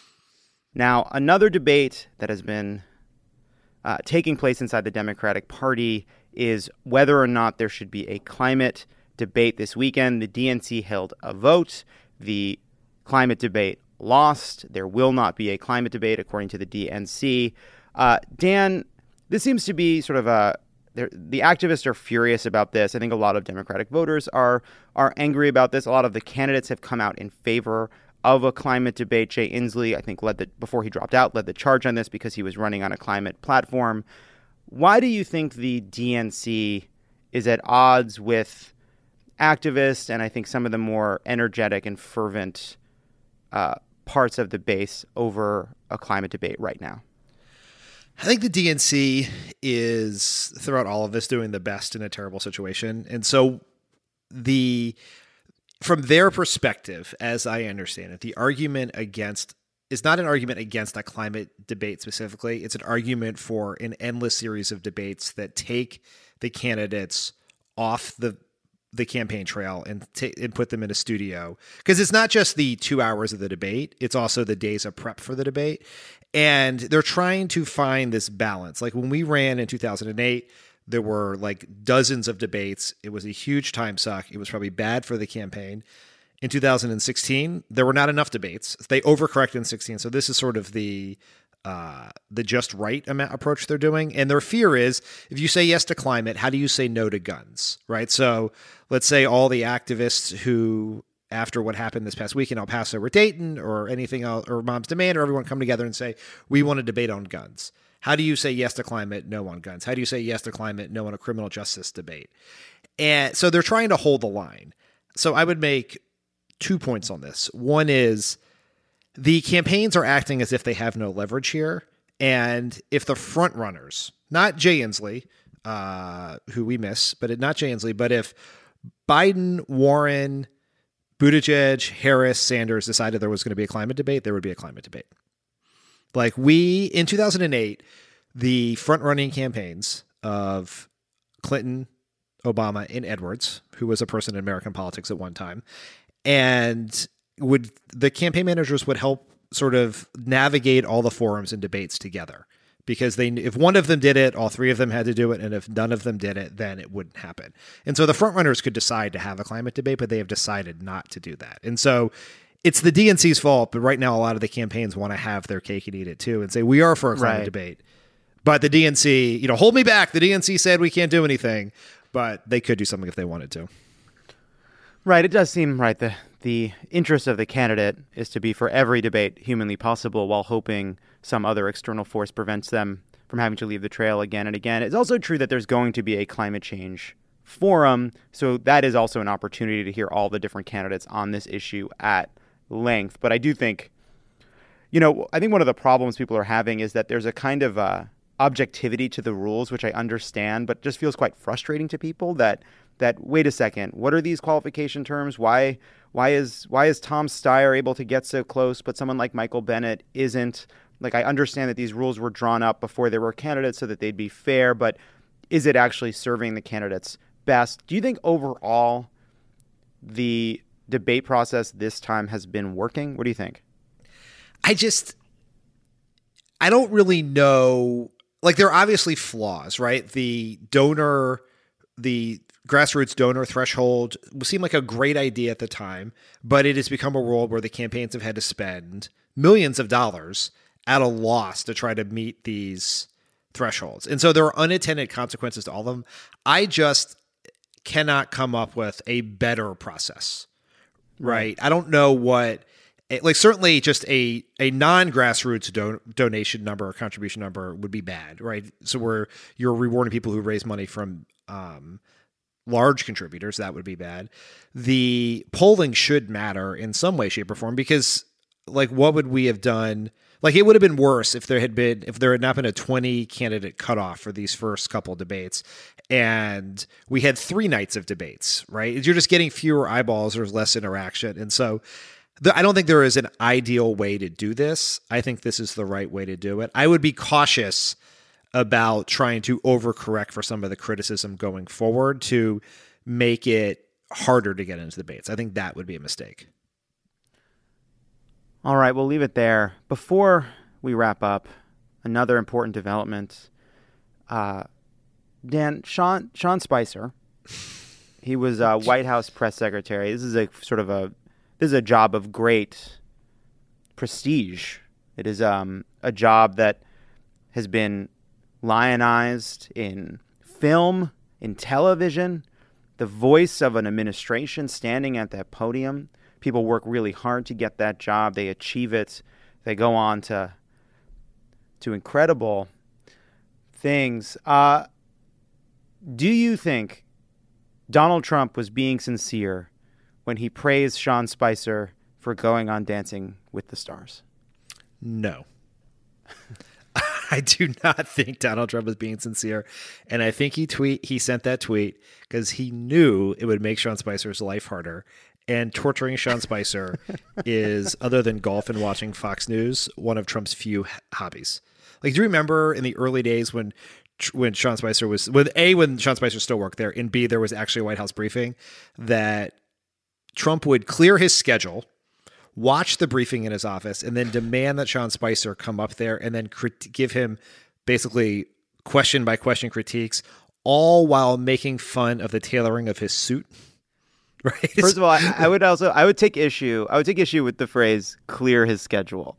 Now, another debate that has been uh, taking place inside the Democratic Party is whether or not there should be a climate debate this weekend. The D N C held a vote. The climate debate lost. There will not be a climate debate, according to the D N C. Uh, Dan, this seems to be sort of a the activists are furious about this. I think a lot of Democratic voters are are angry about this. A lot of the candidates have come out in favor of a climate debate. Jay Inslee, I think, led the before he dropped out, led the charge on this because he was running on a climate platform. Why do you think the D N C is at odds with activists and I think some of the more energetic and fervent uh, parts of the base over a climate debate right now? I think the D N C is, throughout all of this, doing the best in a terrible situation. And so the from their perspective, as I understand it, the argument against is not an argument against a climate debate specifically. It's an argument for an endless series of debates that take the candidates off the the campaign trail and, t- and put them in a studio. Because it's not just the two hours of the debate. It's also the days of prep for the debate. And they're trying to find this balance. Like when we ran in two thousand eight, there were like dozens of debates. It was a huge time suck. It was probably bad for the campaign. In two thousand sixteen, there were not enough debates. They overcorrected in sixteen. So this is sort of the uh, the just right amount approach they're doing. And their fear is if you say yes to climate, how do you say no to guns, right? So let's say all the activists who, after what happened this past week in El Paso or Dayton or anything else, or Mom's Demand, or everyone come together and say, we want to debate on guns. How do you say yes to climate, no on guns? How do you say yes to climate, no on a criminal justice debate? And so they're trying to hold the line. So I would make two points on this. One is the campaigns are acting as if they have no leverage here. And if the front runners, not Jay Inslee, uh, who we miss, but not Jay Inslee, but if Biden, Warren, Buttigieg, Harris, Sanders decided there was going to be a climate debate, there would be a climate debate. Like we, in two thousand eight, the front-running campaigns of Clinton, Obama, and Edwards, who was a person in American politics at one time, and would the campaign managers would help sort of navigate all the forums and debates together. Because they, if one of them did it, all three of them had to do it. And if none of them did it, then it wouldn't happen. And so the frontrunners could decide to have a climate debate, but they have decided not to do that. And so it's the D N C's fault. But right now, a lot of the campaigns want to have their cake and eat it too and say, we are for a climate right. debate. But the D N C, you know, hold me back. The D N C said we can't do anything, but they could do something if they wanted to. Right. It does seem right. The, the interest of the candidate is to be for every debate humanly possible while hoping some other external force prevents them from having to leave the trail again and again. It's also true that there's going to be a climate change forum. So that is also an opportunity to hear all the different candidates on this issue at length. But I do think, you know, I think one of the problems people are having is that there's a kind of uh, objectivity to the rules, which I understand, but just feels quite frustrating to people that that, wait a second, what are these qualification terms? Why why is why is Tom Steyer able to get so close, but someone like Michael Bennet isn't? Like, I understand that these rules were drawn up before there were candidates so that they'd be fair, but is it actually serving the candidates best? Do you think overall the debate process this time has been working? What do you think? I just, I don't really know. Like, there are obviously flaws, right? The donor, the grassroots donor threshold seemed like a great idea at the time, but it has become a world where the campaigns have had to spend millions of dollars at a loss to try to meet these thresholds. And so there are unintended consequences to all of them. I just cannot come up with a better process, right? right. I don't know what, like certainly just a, a non-grassroots don- donation number or contribution number would be bad, right? So where you're rewarding people who raise money from um, large contributors, that would be bad. The polling should matter in some way, shape, or form, because like what would we have done? Like it would have been worse if there had been, if there had not been a twenty candidate cutoff for these first couple debates and we had three nights of debates, right? You're just getting fewer eyeballs, there's less interaction. And so the, I don't think there is an ideal way to do this. I think this is the right way to do it. I would be cautious about trying to overcorrect for some of the criticism going forward to make it harder to get into debates. I think that would be a mistake. All right, we'll leave it there. Before we wrap up, another important development. Uh, Dan, Sean Sean Spicer, he was a White House press secretary. This is a sort of a this is a job of great prestige. It is um, a job that has been lionized in film, in television, the voice of an administration standing at that podium. People work really hard to get that job. They achieve it. They go on to to incredible things. Uh, do you think Donald Trump was being sincere when he praised Sean Spicer for going on Dancing with the Stars? No. I do not think Donald Trump was being sincere. And I think he tweet he sent that tweet because he knew it would make Sean Spicer's life harder. And torturing Sean Spicer is, other than golf and watching Fox News, one of Trump's few hobbies. Like, do you remember in the early days when when Sean Spicer was, with A, when Sean Spicer still worked there, and B, there was actually a White House briefing, that Trump would clear his schedule, watch the briefing in his office, and then demand that Sean Spicer come up there and then crit- give him basically question by question critiques, all while making fun of the tailoring of his suit. Right. First of all, I, I would also I would take issue. I would take issue with the phrase "clear his schedule."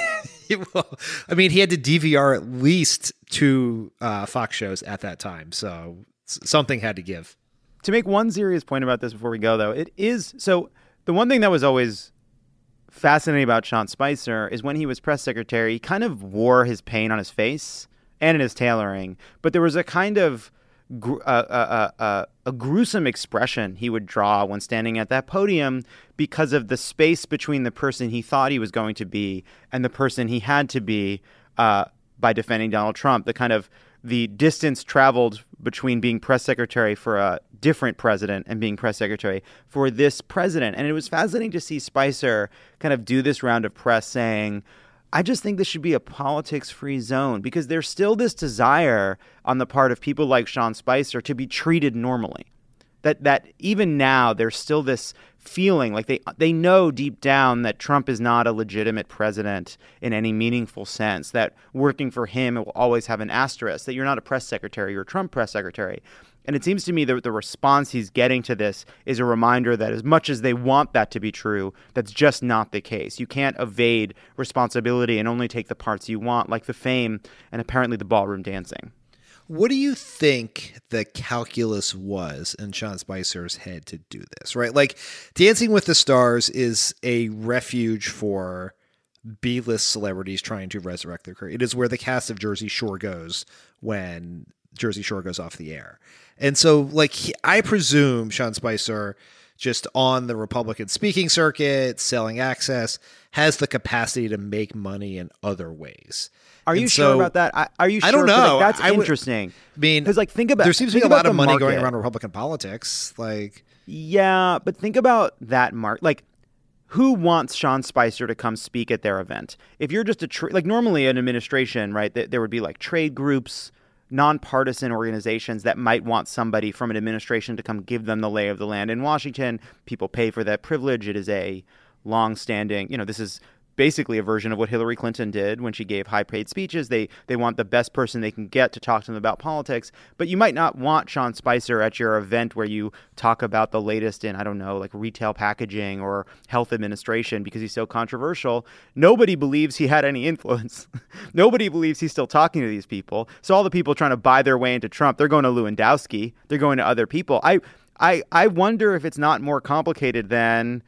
Well, I mean, he had to D V R at least two uh, Fox shows at that time, so something had to give. To make one serious point about this before we go, though, it is so. The one thing that was always fascinating about Sean Spicer is when he was press secretary, he kind of wore his pain on his face and in his tailoring, but there was a kind of gr- uh, uh, uh, uh, a gruesome expression he would draw when standing at that podium because of the space between the person he thought he was going to be and the person he had to be uh, by defending Donald Trump. The kind of the distance traveled between being press secretary for a different president and being press secretary for this president. And it was fascinating to see Spicer kind of do this round of press saying, I just think this should be a politics-free zone, because there's still this desire on the part of people like Sean Spicer to be treated normally. That that even now there's still this feeling like they they know deep down that Trump is not a legitimate president in any meaningful sense, that working for him it will always have an asterisk, that you're not a press secretary, you're a Trump press secretary. And it seems to me that the response he's getting to this is a reminder that as much as they want that to be true, that's just not the case. You can't evade responsibility and only take the parts you want, like the fame and apparently the ballroom dancing. What do you think the calculus was in Sean Spicer's head to do this, right? Like, Dancing with the Stars is a refuge for B-list celebrities trying to resurrect their career. It is where the cast of Jersey Shore goes when Jersey Shore goes off the air. And so, like, he, I presume Sean Spicer, just on the Republican speaking circuit, selling access, has the capacity to make money in other ways. Are and you so, sure about that? I, are you sure? I don't know. Like, that's I would, interesting. I mean, because like think about there seems to be a lot of money market. going around Republican politics. Like, yeah, but think about that mark. Like, who wants Sean Spicer to come speak at their event? If you're just a tra- like normally an administration, right? Th- there would be like trade groups, nonpartisan organizations that might want somebody from an administration to come give them the lay of the land in Washington. People pay for that privilege. It is a long-standing, you know, this is basically a version of what Hillary Clinton did when she gave high-paid speeches. They they want the best person they can get to talk to them about politics. But you might not want Sean Spicer at your event where you talk about the latest in, I don't know, like retail packaging or health administration because he's so controversial. Nobody believes he had any influence. Nobody believes he's still talking to these people. So all the people trying to buy their way into Trump, they're going to Lewandowski. They're going to other people. I I I wonder if it's not more complicated than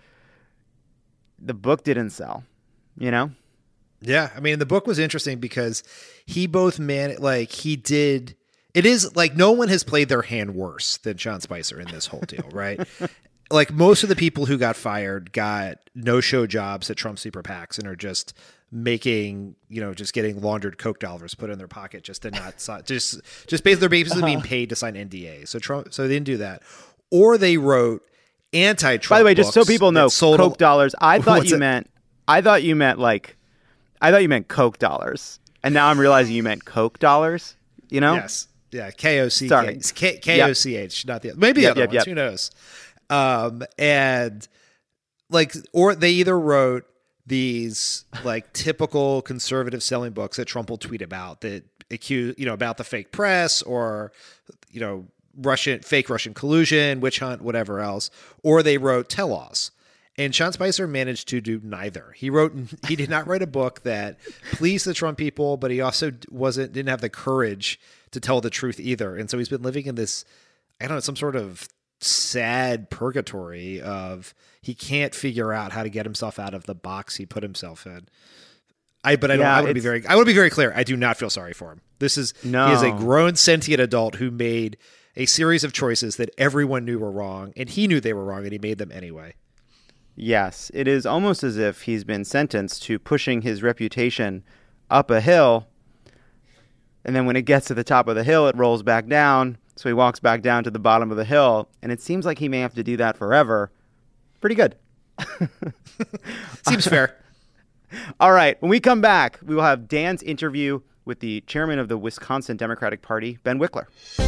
the book didn't sell. You know? Yeah. I mean, the book was interesting because he both man, like he did, it is like no one has played their hand worse than Sean Spicer in this whole deal, right? Like most of the people who got fired got no-show jobs at Trump super PACs and are just making, you know, just getting laundered Coke dollars put in their pocket just to not, just, just basically they're basically uh-huh. being paid to sign N D As. So Trump, so they didn't do that. Or they wrote anti-Trump By the way, just so people know, Coke a, dollars, I thought you it? meant, I thought you meant like, I thought you meant Coke dollars, and now I'm realizing you meant Coke dollars. You know? Yes. Yeah. K O C K. Sorry. K K O C H. Yep. Not the other. Maybe yep, other yep, ones. yep. Who knows? Um, and like, or they either wrote these like typical conservative selling books that Trump will tweet about that accuse, you know, about the fake press or, you know, Russian fake Russian collusion, witch hunt, whatever else, or they wrote tell-alls. And Sean Spicer managed to do neither. He wrote, he did not write a book that pleased the Trump people, but he also wasn't, didn't have the courage to tell the truth either. And so he's been living in this, I don't know, some sort of sad purgatory of he can't figure out how to get himself out of the box he put himself in. I, but I don't, yeah, I want to be very, I want to be very clear. I do not feel sorry for him. This is, no. he is a grown sentient adult who made a series of choices that everyone knew were wrong, and he knew they were wrong, and he made them anyway. Yes, it is almost as if he's been sentenced to pushing his reputation up a hill, and then when it gets to the top of the hill, it rolls back down, so he walks back down to the bottom of the hill, and it seems like he may have to do that forever. Pretty good. Seems fair. All right, when we come back, we will have Dan's interview with the chairman of the Wisconsin Democratic Party, Ben Wickler.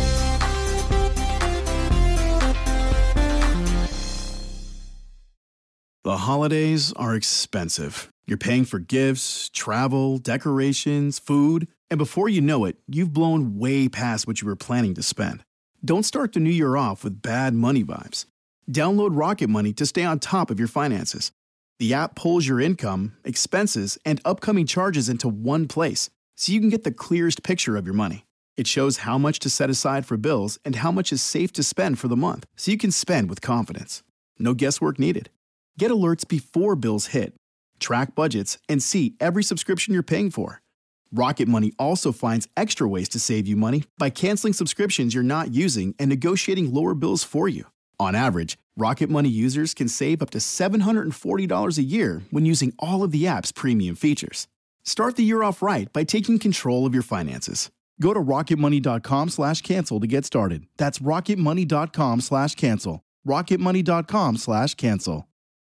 The holidays are expensive. You're paying for gifts, travel, decorations, food, and before you know it, you've blown way past what you were planning to spend. Don't start the new year off with bad money vibes. Download Rocket Money to stay on top of your finances. The app pulls your income, expenses, and upcoming charges into one place, so you can get the clearest picture of your money. It shows how much to set aside for bills and how much is safe to spend for the month, so you can spend with confidence. No guesswork needed. Get alerts before bills hit, track budgets, and see every subscription you're paying for. Rocket Money also finds extra ways to save you money by canceling subscriptions you're not using and negotiating lower bills for you. On average, Rocket Money users can save up to seven hundred forty dollars a year when using all of the app's premium features. Start the year off right by taking control of your finances. Go to rocketmoney.com slash cancel to get started. That's rocketmoney.com slash cancel. rocketmoney.com slash cancel.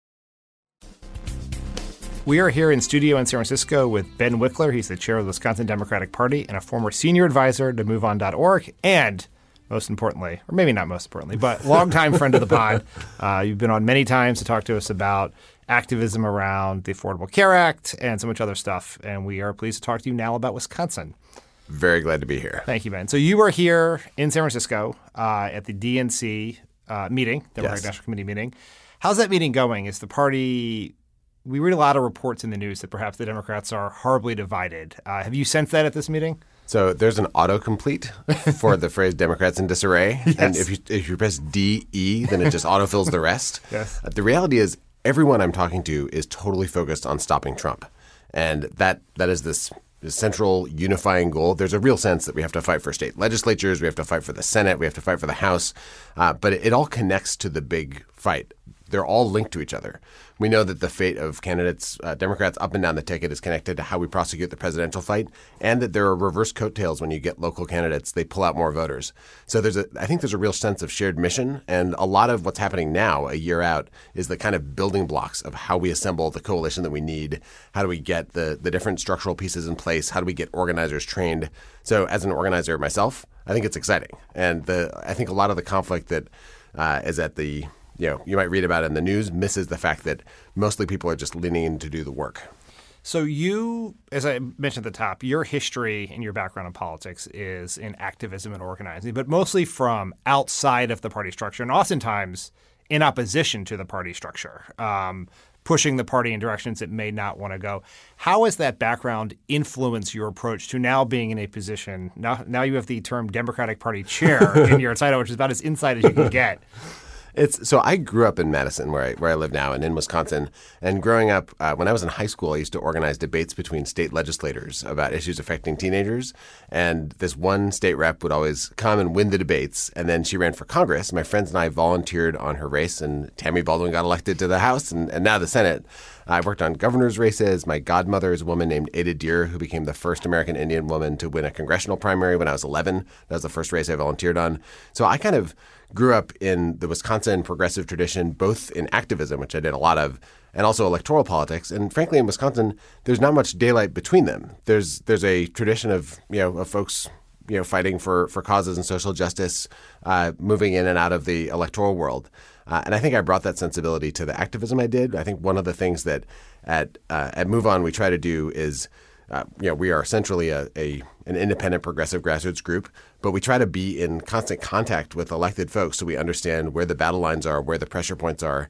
We are here in studio in San Francisco with Ben Wickler. He's the chair of the Wisconsin Democratic Party and a former senior advisor to move on dot org. And most importantly, or maybe not most importantly, but longtime friend of the pod. Uh, you've been on many times to talk to us about activism around the Affordable Care Act and so much other stuff. And we are pleased to talk to you now about Wisconsin. Very glad to be here. Thank you, Ben. So you were here in San Francisco uh, at the D N C uh, meeting, Democratic Yes. National Committee meeting. How's that meeting going? Is the party... We read a lot of reports in the news that perhaps the Democrats are horribly divided. Uh, have you sensed that at this meeting? So there's an autocomplete for the phrase Democrats in disarray. Yes. And if you if you press D E, then it just autofills the rest. Yes. Uh, the reality is everyone I'm talking to is totally focused on stopping Trump. And that that is this, this central unifying goal. There's a real sense that we have to fight for state legislatures. We have to fight for the Senate. We have to fight for the House. Uh, but it, it all connects to the big fight. They're all linked to each other. We know that the fate of candidates, uh, Democrats up and down the ticket, is connected to how we prosecute the presidential fight, and that there are reverse coattails when you get local candidates. They pull out more voters. So there's a, I think there's a real sense of shared mission, and a lot of what's happening now, a year out, is the kind of building blocks of how we assemble the coalition that we need. How do we get the the different structural pieces in place? How do we get organizers trained? So as an organizer myself, I think it's exciting, and the I think a lot of the conflict that uh, is at the you know, you might read about it in the news, misses the fact that mostly people are just leaning in to do the work. So you, as I mentioned at the top, your history and your background in politics is in activism and organizing, but mostly from outside of the party structure and oftentimes in opposition to the party structure, um, pushing the party in directions it may not want to go. How has that background influenced your approach to now being in a position, now, now you have the term Democratic Party chair in your title, which is about as inside as you can get. It's so I grew up in Madison, where I where I live now, and in Wisconsin. And growing up, uh, when I was in high school, I used to organize debates between state legislators about issues affecting teenagers. And this one state rep would always come and win the debates, and then she ran for Congress. My friends and I volunteered on her race, and Tammy Baldwin got elected to the House and, and now the Senate. I worked on governor's races. My godmother is a woman named Ada Deer, who became the first American Indian woman to win a congressional primary when I was eleven. That was the first race I volunteered on. So I kind of grew up in the Wisconsin progressive tradition, both in activism, which I did a lot of, and also electoral politics. And frankly, in Wisconsin, there's not much daylight between them. There's there's a tradition of you know of folks you know fighting for for causes and social justice, uh, moving in and out of the electoral world. Uh, and I think I brought that sensibility to the activism I did. I think one of the things that at uh, at Move On we try to do is, uh, you know, we are essentially a, a an independent progressive grassroots group, but we try to be in constant contact with elected folks so we understand where the battle lines are, where the pressure points are.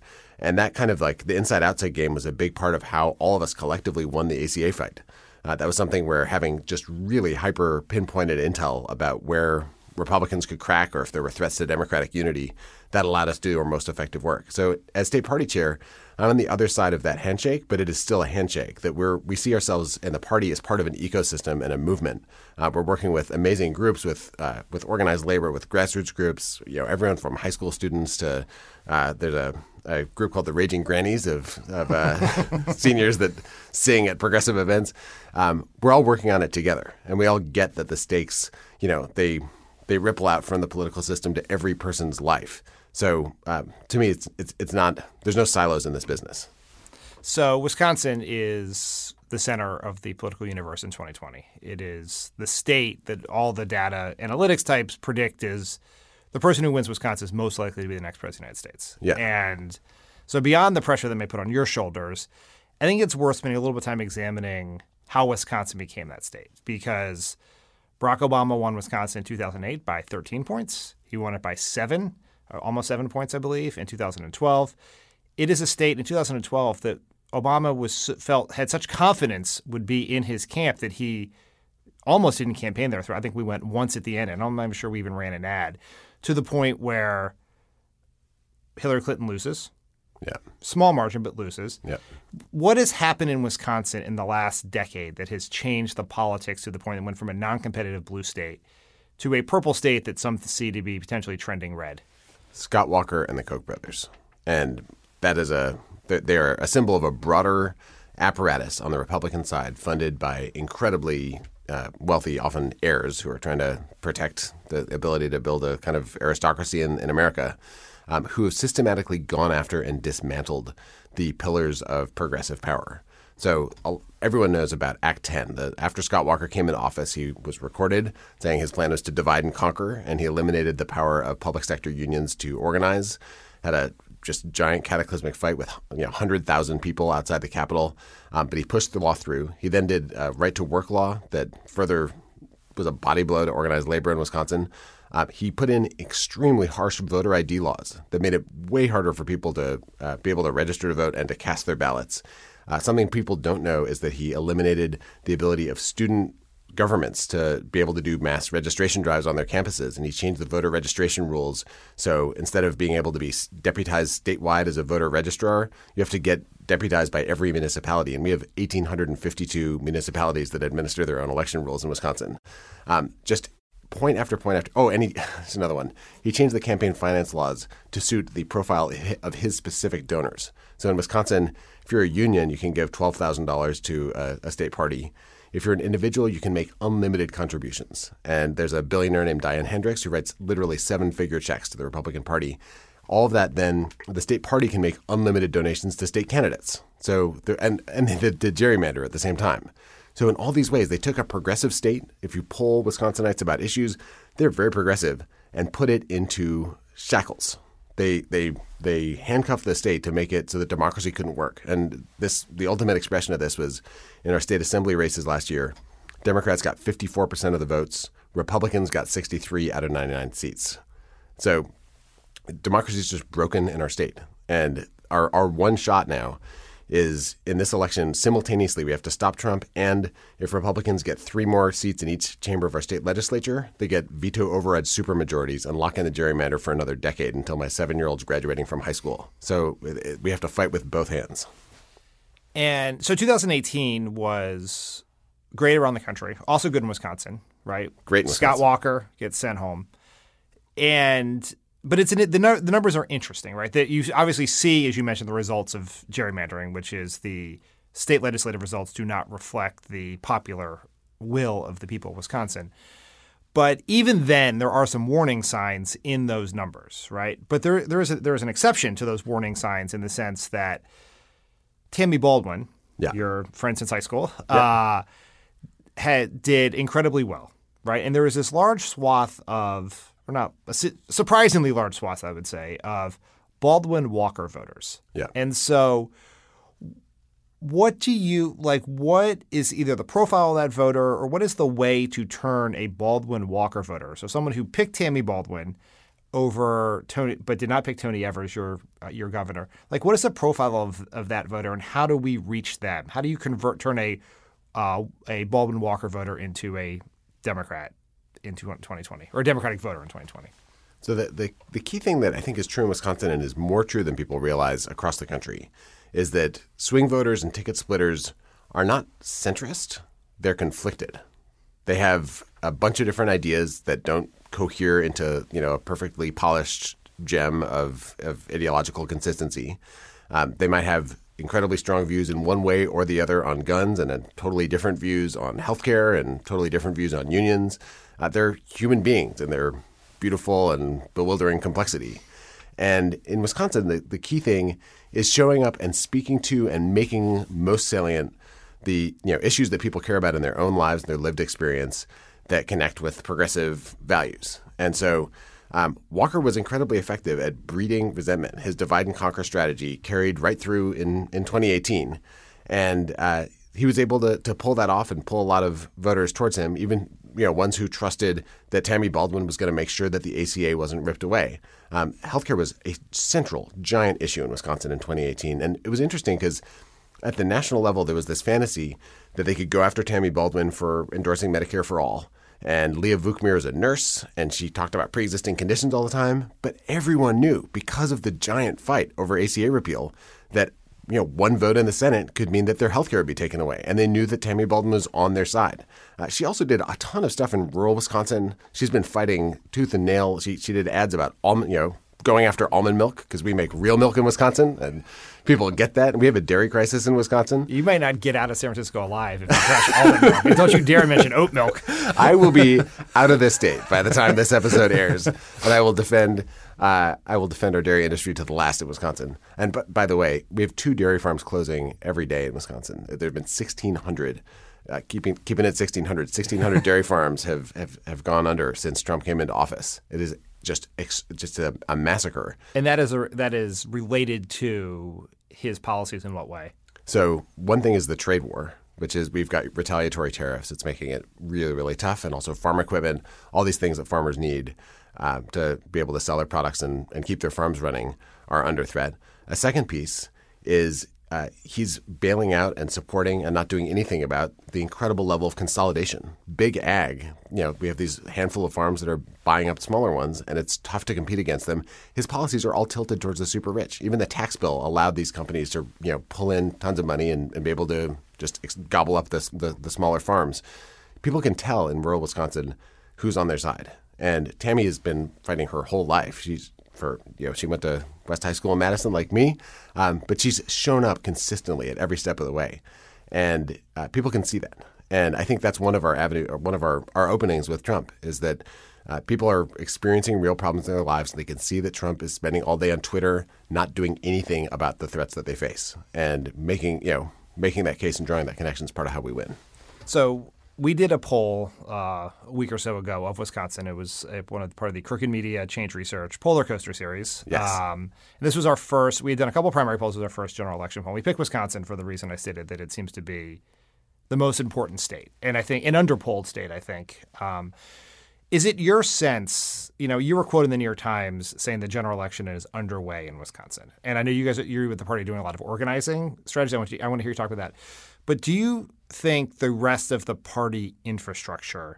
And that kind of like the inside-outside game was a big part of how all of us collectively won the A C A fight. Uh, that was something where having just really hyper pinpointed intel about where Republicans could crack or if there were threats to Democratic unity, that allowed us to do our most effective work. So as state party chair, I'm on the other side of that handshake, but it is still a handshake that we're we see ourselves in the party as part of an ecosystem and a movement. Uh, we're working with amazing groups, with uh, with organized labor, with grassroots groups. You know, everyone from high school students to uh, there's a, a group called the Raging Grannies of, of uh, seniors that sing at progressive events. Um, we're all working on it together, and we all get that the stakes, you know, they they ripple out from the political system to every person's life. So um, to me, it's it's it's not. There's no silos in this business. So Wisconsin is the center of the political universe in twenty twenty. It is the state that all the data analytics types predict is the person who wins Wisconsin is most likely to be the next president of the United States. Yeah. And so beyond the pressure that may put on your shoulders, I think it's worth spending a little bit of time examining how Wisconsin became that state, because Barack Obama won Wisconsin in two thousand eight by thirteen points. He won it by seven. Almost seven points, I believe, in two thousand twelve. It is a state in two thousand twelve that Obama was felt had such confidence would be in his camp that he almost didn't campaign there. I think we went once at the end, and I'm not even sure we even ran an ad, to the point where Hillary Clinton loses. Yeah. Small margin, but loses. Yeah. What has happened in Wisconsin in the last decade that has changed the politics to the point that went from a non-competitive blue state to a purple state that some see to be potentially trending red? Scott Walker and the Koch brothers. And that is a they are a symbol of a broader apparatus on the Republican side funded by incredibly uh, wealthy, often heirs who are trying to protect the ability to build a kind of aristocracy in, in America, um, who have systematically gone after and dismantled the pillars of progressive power. So uh, everyone knows about Act ten. The, after Scott Walker came into office, he was recorded saying his plan was to divide and conquer, and he eliminated the power of public sector unions to organize, had a just giant cataclysmic fight with you know one hundred thousand people outside the Capitol, um, but he pushed the law through. He then did a right-to-work law that further was a body blow to organized labor in Wisconsin. Uh, he put in extremely harsh voter I D laws that made it way harder for people to uh, be able to register to vote and to cast their ballots. Uh, something people don't know is that he eliminated the ability of student governments to be able to do mass registration drives on their campuses, and he changed the voter registration rules. So instead of being able to be deputized statewide as a voter registrar, you have to get deputized by every municipality, and we have one thousand eight hundred fifty-two municipalities that administer their own election rules in Wisconsin. Um, just point after point after – oh, and he, there's another one. He changed the campaign finance laws to suit the profile of his specific donors. So in Wisconsin – if you're a union, you can give twelve thousand dollars to a, a state party. If you're an individual, you can make unlimited contributions. And there's a billionaire named Diane Hendricks who writes literally seven-figure checks to the Republican Party. All of that, then the state party can make unlimited donations to state candidates. So and and they did, did gerrymander at the same time. So in all these ways, they took a progressive state. If you poll Wisconsinites about issues, they're very progressive, and put it into shackles. They they they handcuffed the state to make it so that democracy couldn't work. And this the ultimate expression of this was in our state assembly races last year. Democrats got fifty-four percent of the votes. Republicans got sixty-three out of ninety-nine seats. So democracy is just broken in our state. And our, our one shot now is in this election simultaneously we have to stop Trump, and if Republicans get three more seats in each chamber of our state legislature, they get veto override supermajorities and lock in the gerrymander for another decade until my seven-year-old's graduating from high school. So it, it, we have to fight with both hands. And so two thousand eighteen was great around the country, also good in Wisconsin, right? Great in Wisconsin. Scott Walker gets sent home. And But it's an, the the numbers are interesting, right? That you obviously see, as you mentioned, the results of gerrymandering, which is the state legislative results do not reflect the popular will of the people of Wisconsin. But even then, there are some warning signs in those numbers, right? But there there is a, there is an exception to those warning signs in the sense that Tammy Baldwin, yeah. your friend since high school, yeah. uh, had did incredibly well, right? And there was this large swath of or not a surprisingly large swath, I would say, of Baldwin Walker voters. Yeah. And so what do you like? What is either the profile of that voter or what is the way to turn a Baldwin Walker voter? So someone who picked Tammy Baldwin over Tony, but did not pick Tony Evers, your uh, your governor. Like, what is the profile of, of that voter, and how do we reach them? How do you convert, turn a uh, a Baldwin Walker voter into a Democrat in twenty twenty, or a Democratic voter in twenty twenty? So the, the the key thing that I think is true in Wisconsin and is more true than people realize across the country is that swing voters and ticket splitters are not centrist. They're conflicted. They have a bunch of different ideas that don't cohere into, you know, a perfectly polished gem of, of ideological consistency. Um, they might have incredibly strong views in one way or the other on guns and a totally different views on healthcare and totally different views on unions. Uh, they're human beings and they're beautiful and bewildering complexity. And in Wisconsin, the, the key thing is showing up and speaking to and making most salient the you know issues that people care about in their own lives and their lived experience that connect with progressive values. And so um, Walker was incredibly effective at breeding resentment. His divide and conquer strategy carried right through in, in twenty eighteen. And uh, he was able to, to pull that off and pull a lot of voters towards him, even you know ones who trusted that Tammy Baldwin was going to make sure that the A C A wasn't ripped away. Um, healthcare was a central, giant issue in Wisconsin in twenty eighteen. And it was interesting because at the national level, there was this fantasy that they could go after Tammy Baldwin for endorsing Medicare for all. And Leah Vukmir is a nurse, and she talked about pre-existing conditions all the time. But everyone knew, because of the giant fight over A C A repeal, that you know one vote in the Senate could mean that their health care would be taken away. And they knew that Tammy Baldwin was on their side. Uh, she also did a ton of stuff in rural Wisconsin. She's been fighting tooth and nail. She she did ads about almond, you know, going after almond milk because we make real milk in Wisconsin, and people get that. And we have a dairy crisis in Wisconsin. You might not get out of San Francisco alive if you crash almond milk. And don't you dare mention oat milk. I will be out of this state by the time this episode airs, and I will defend. Uh, I will defend our dairy industry to the last in Wisconsin. And b- by the way, we have two dairy farms closing every day in Wisconsin. There have been sixteen hundred. Uh, keeping keeping it sixteen hundred. sixteen hundred dairy farms have, have, have gone under since Trump came into office. It is just ex- just a, a massacre. And that is a, that is related to his policies in what way? So one thing is the trade war, which is we've got retaliatory tariffs. It's making it really, really tough. And also farm equipment, all these things that farmers need uh, to be able to sell their products and, and keep their farms running are under threat. A second piece is Uh, he's bailing out and supporting and not doing anything about the incredible level of consolidation. Big ag, you know, we have these handful of farms that are buying up smaller ones, and it's tough to compete against them. His policies are all tilted towards the super rich. Even the tax bill allowed these companies to, you know, pull in tons of money and, and be able to just ex- gobble up this, the, the smaller farms. People can tell in rural Wisconsin who's on their side. And Tammy has been fighting her whole life. She's For, you know, she went to West High School in Madison like me, um, but she's shown up consistently at every step of the way, and uh, people can see that. And I think that's one of our avenue, or one of our, our openings with Trump is that uh, people are experiencing real problems in their lives, and they can see that Trump is spending all day on Twitter, not doing anything about the threats that they face, and making you know making that case and drawing that connection is part of how we win. So we did a poll uh, a week or so ago of Wisconsin. It was a, one of the, part of the Crooked Media Change Research Polar Coaster series. Yes. Um, and this was our first. We had done a couple of primary polls. It was our first general election poll. We picked Wisconsin for the reason I stated, that it seems to be the most important state, and I think an underpolled state. I think. Um, is it your sense? You know, you were quoted in the New York Times saying the general election is underway in Wisconsin, and I know you guys, you're with the party doing a lot of organizing strategy. I want to, I want to hear you talk about that. But do you think the rest of the party infrastructure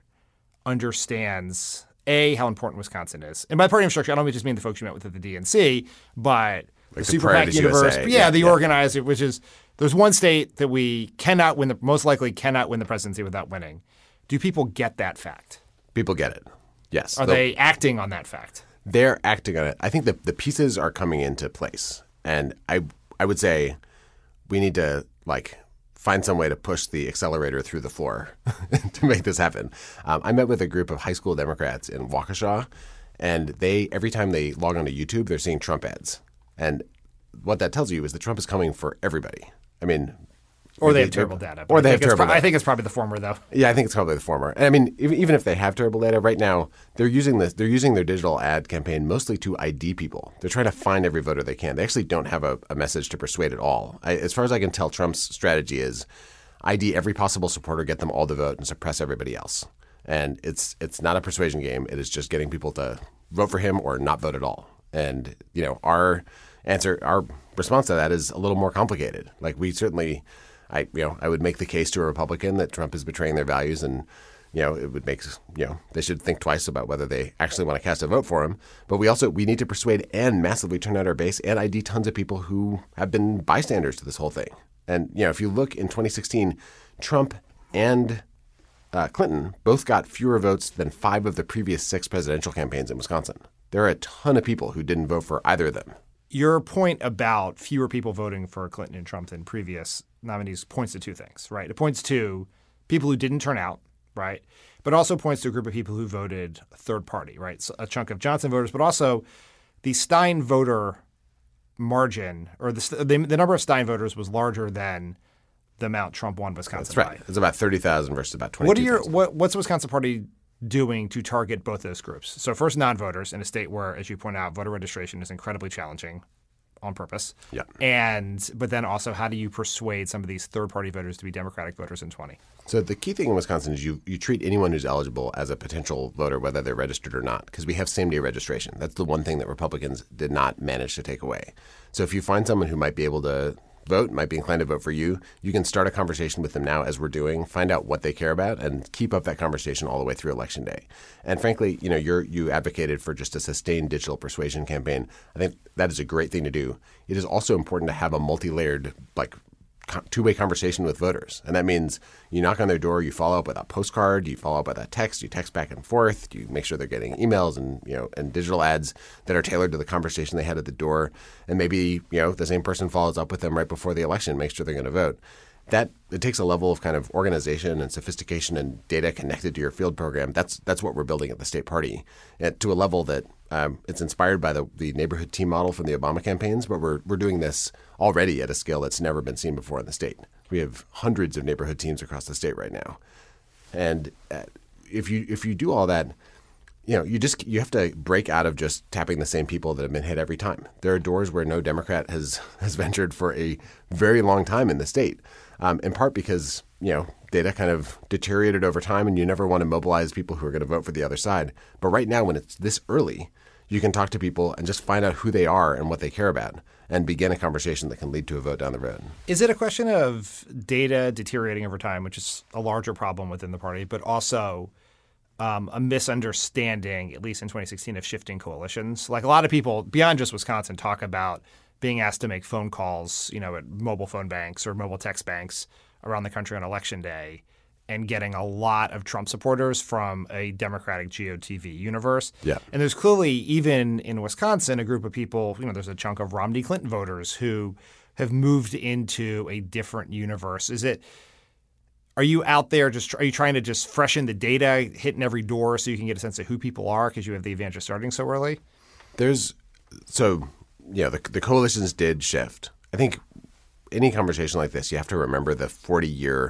understands, A, how important Wisconsin is? And by party infrastructure, I don't just mean the folks you met with at the D N C, but like the Super PAC universe. Yeah, yeah, the yeah. organizer, which is there's one state that we cannot win, the most likely cannot win the presidency without winning. Do people get that fact? People get it, yes. Are They'll, they acting on that fact? They're acting on it. I think the, the pieces are coming into place. And I I would say we need to, like, find some way to push the accelerator through the floor to make this happen. Um, I met with a group of high school Democrats in Waukesha, and they every time they log onto YouTube, they're seeing Trump ads. And what that tells you is that Trump is coming for everybody. I mean, or they have terrible data. Or they have terrible pro- data. I think it's probably the former, though. Yeah, I think it's probably the former. And I mean, even if they have terrible data, right now they're using this. They're using their digital ad campaign mostly to I D people. They're trying to find every voter they can. They actually don't have a, a message to persuade at all. I, as far as I can tell, Trump's strategy is I D every possible supporter, get them all to vote, and suppress everybody else. And it's it's not a persuasion game. It is just getting people to vote for him or not vote at all. And, you know, our answer, our response to that is a little more complicated. Like we certainly, I, you know, I would make the case to a Republican that Trump is betraying their values and, you know, it would make, you know, they should think twice about whether they actually want to cast a vote for him. But we also, we need to persuade and massively turn out our base and I D tons of people who have been bystanders to this whole thing. And, you know, if you look in twenty sixteen, Trump and uh, Clinton both got fewer votes than five of the previous six presidential campaigns in Wisconsin. There are a ton of people who didn't vote for either of them. Your point about fewer people voting for Clinton and Trump than previous nominees points to two things, right? It points to people who didn't turn out, right? But also points to a group of people who voted third party, right? So a chunk of Johnson voters, but also the Stein voter margin or the, the, the number of Stein voters was larger than the amount Trump won Wisconsin. That's right. By. It's about thirty thousand versus about twenty-two thousand. What are your what, what's the Wisconsin Party doing to target both those groups? So first, non-voters in a state where, as you point out, voter registration is incredibly challenging on purpose. Yeah. And but then also, how do you persuade some of these third-party voters to be Democratic voters in twenty? So the key thing in Wisconsin is you you treat anyone who's eligible as a potential voter, whether they're registered or not, because we have same-day registration. That's the one thing that Republicans did not manage to take away. So if you find someone who might be able to vote, might be inclined to vote for you, you can start a conversation with them now as we're doing, find out what they care about, and keep up that conversation all the way through Election Day. And frankly, you know, you're you advocated for just a sustained digital persuasion campaign. I think that is a great thing to do. It is also important to have a multi-layered, like, two-way conversation with voters. And that means you knock on their door, you follow up with a postcard, you follow up with a text, you text back and forth, you make sure they're getting emails and, you know, and digital ads that are tailored to the conversation they had at the door. And maybe, you know, the same person follows up with them right before the election, makes sure they're going to vote. That it takes a level of kind of organization and sophistication and data connected to your field program. That's that's what we're building at the state party, and to a level that um, it's inspired by the, the neighborhood team model from the Obama campaigns. But we're we're doing this already at a scale that's never been seen before in the state. We have hundreds of neighborhood teams across the state right now, and uh, if you if you do all that, you know, you just you have to break out of just tapping the same people that have been hit every time. There are doors where no Democrat has has ventured for a very long time in the state. Um, in part because, you know, data kind of deteriorated over time and you never want to mobilize people who are going to vote for the other side. But right now, when it's this early, you can talk to people and just find out who they are and what they care about and begin a conversation that can lead to a vote down the road. Is it a question of data deteriorating over time, which is a larger problem within the party, but also um, a misunderstanding, at least in twenty sixteen, of shifting coalitions? Like a lot of people beyond just Wisconsin talk about being asked to make phone calls, you know, at mobile phone banks or mobile text banks around the country on Election Day and getting a lot of Trump supporters from a Democratic G O T V universe. Yeah. And there's clearly, even in Wisconsin, a group of people, you know, there's a chunk of Romney Clinton voters who have moved into a different universe. Is it – are you out there just – are you trying to just freshen the data, hitting every door so you can get a sense of who people are because you have the advantage of starting so early? There's – so – yeah, the, the coalitions did shift. I think any conversation like this, you have to remember the forty-year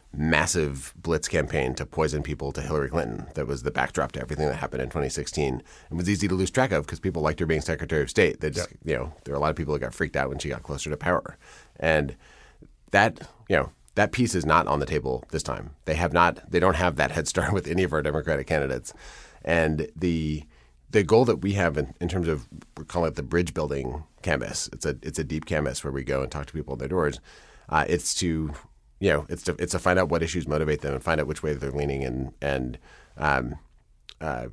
massive blitz campaign to poison people to Hillary Clinton that was the backdrop to everything that happened in twenty sixteen. It was easy to lose track of because people liked her being Secretary of State. They just, yep. you know, there were a lot of people who got freaked out when she got closer to power. And that, you know, that piece is not on the table this time. They have not, they don't have that head start with any of our Democratic candidates. And the The goal that we have in, in terms of, we're calling it the bridge building canvas. It's a it's a deep canvas where we go and talk to people at their doors. Uh, it's to, you know, it's to it's to find out what issues motivate them and find out which way they're leaning and and um, uh,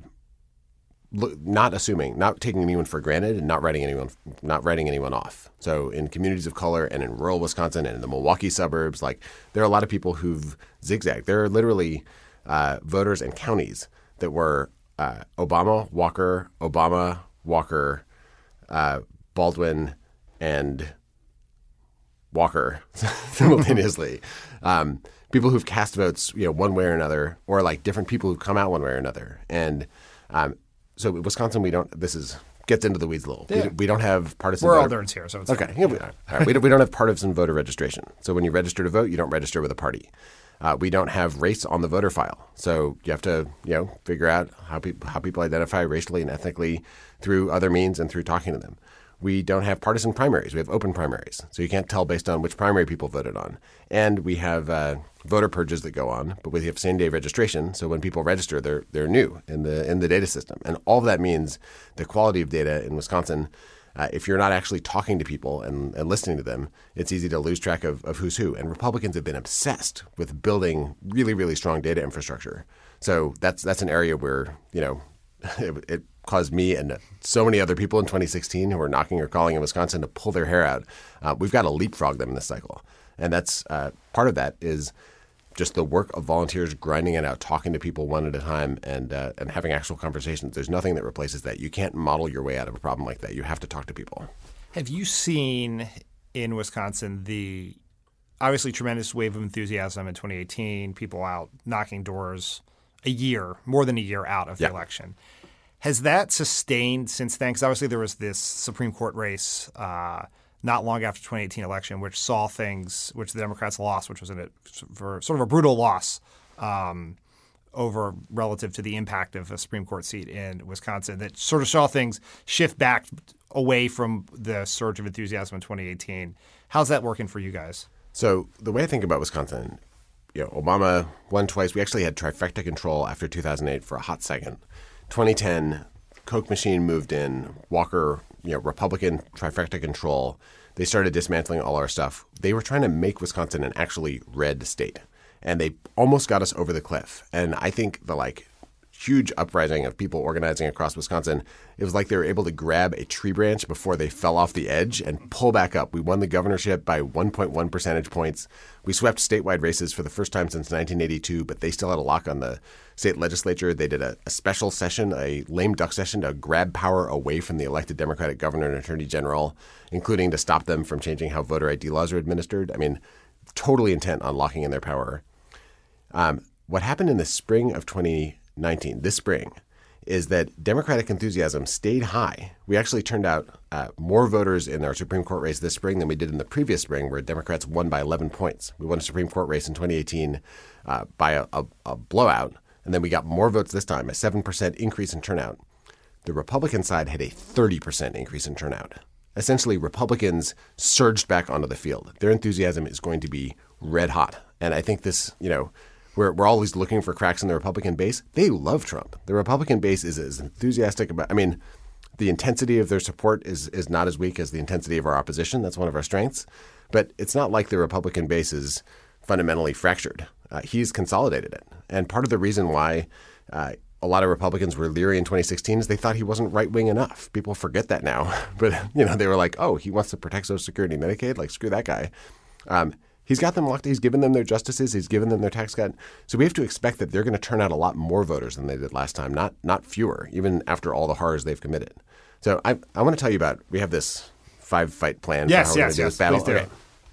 look, not assuming, not taking anyone for granted, and not writing anyone not writing anyone off. So in communities of color and in rural Wisconsin and in the Milwaukee suburbs, like there are a lot of people who've zigzagged. There are literally uh, voters and counties that were. Uh, Obama, Walker, Obama, Walker, uh, Baldwin, and Walker simultaneously. um, people who've cast votes, you know, one way or another, or like different people who've come out one way or another. And um, so in Wisconsin, we don't. This is gets into the weeds a little. Yeah. We, we don't have partisan. We're voter, all nerds here, so it's okay. fine. Yeah, we, all right. we, don't, we don't have partisan voter registration. So when you register to vote, you don't register with a party. Uh, we don't have race on the voter file. So you have to, you know, figure out how people how people identify racially and ethnically through other means and through talking to them. We don't have partisan primaries. We have open primaries. So you can't tell based on which primary people voted on. And we have uh, voter purges that go on, but we have same-day registration. So when people register, they're they're new in the in the data system. And all of that means the quality of data in Wisconsin, uh, if you're not actually talking to people and, and listening to them, it's easy to lose track of, of who's who. And Republicans have been obsessed with building really, really strong data infrastructure. So that's that's an area where, you know, it, it caused me and so many other people in twenty sixteen who were knocking or calling in Wisconsin to pull their hair out. Uh, we've got to leapfrog them in this cycle. And that's uh, part of that is just the work of volunteers grinding it out, talking to people one at a time and uh, and having actual conversations. There's nothing that replaces that. You can't model your way out of a problem like that. You have to talk to people. Have you seen in Wisconsin the obviously tremendous wave of enthusiasm in twenty eighteen, people out knocking doors a year, more than a year out of the yeah. election? Has that sustained since then? Because obviously there was this Supreme Court race uh, not long after the twenty eighteen election, which saw things, which the Democrats lost, which was in a, for sort of a brutal loss um, over relative to the impact of a Supreme Court seat in Wisconsin, that sort of saw things shift back away from the surge of enthusiasm in twenty eighteen. How's that working for you guys? So the way I think about Wisconsin, you know, Obama won twice. We actually had trifecta control after two thousand eight for a hot second. twenty ten, Koch machine moved in, Walker, you know, Republican trifecta control. They started dismantling all our stuff. They were trying to make Wisconsin an actually red state, and they almost got us over the cliff. And I think the like huge uprising of people organizing across Wisconsin, it was like they were able to grab a tree branch before they fell off the edge and pull back up. We won the governorship by one point one percentage points. We swept statewide races for the first time since nineteen eighty-two, but they still had a lock on the state legislature. They did a, a special session, a lame duck session, to grab power away from the elected Democratic governor and attorney general, including to stop them from changing how voter I D laws are administered. I mean, totally intent on locking in their power. Um, what happened in the spring of twenty nineteen, this spring, is that Democratic enthusiasm stayed high. We actually turned out uh, more voters in our Supreme Court race this spring than we did in the previous spring, where Democrats won by eleven points. We won a Supreme Court race in twenty eighteen uh, by a, a, a blowout, and then we got more votes this time, a seven percent increase in turnout. The Republican side had a thirty percent increase in turnout. Essentially, Republicans surged back onto the field. Their enthusiasm is going to be red hot. And I think this, you know, We're, we're always looking for cracks in the Republican base. They love Trump. The Republican base is as enthusiastic about – I mean, the intensity of their support is is not as weak as the intensity of our opposition. That's one of our strengths. But it's not like the Republican base is fundamentally fractured. Uh, he's consolidated it. And part of the reason why uh, a lot of Republicans were leery in twenty sixteen is they thought he wasn't right-wing enough. People forget that now. But, you know, they were like, oh, he wants to protect Social Security and Medicaid? Like, screw that guy. Um He's got them locked. He's given them their justices. He's given them their tax cut. So we have to expect that they're going to turn out a lot more voters than they did last time, not not fewer, even after all the horrors they've committed. So I I want to tell you about, we have this five-fight plan yes, for how we're yes, going to do yes, this battle. Please do. Okay.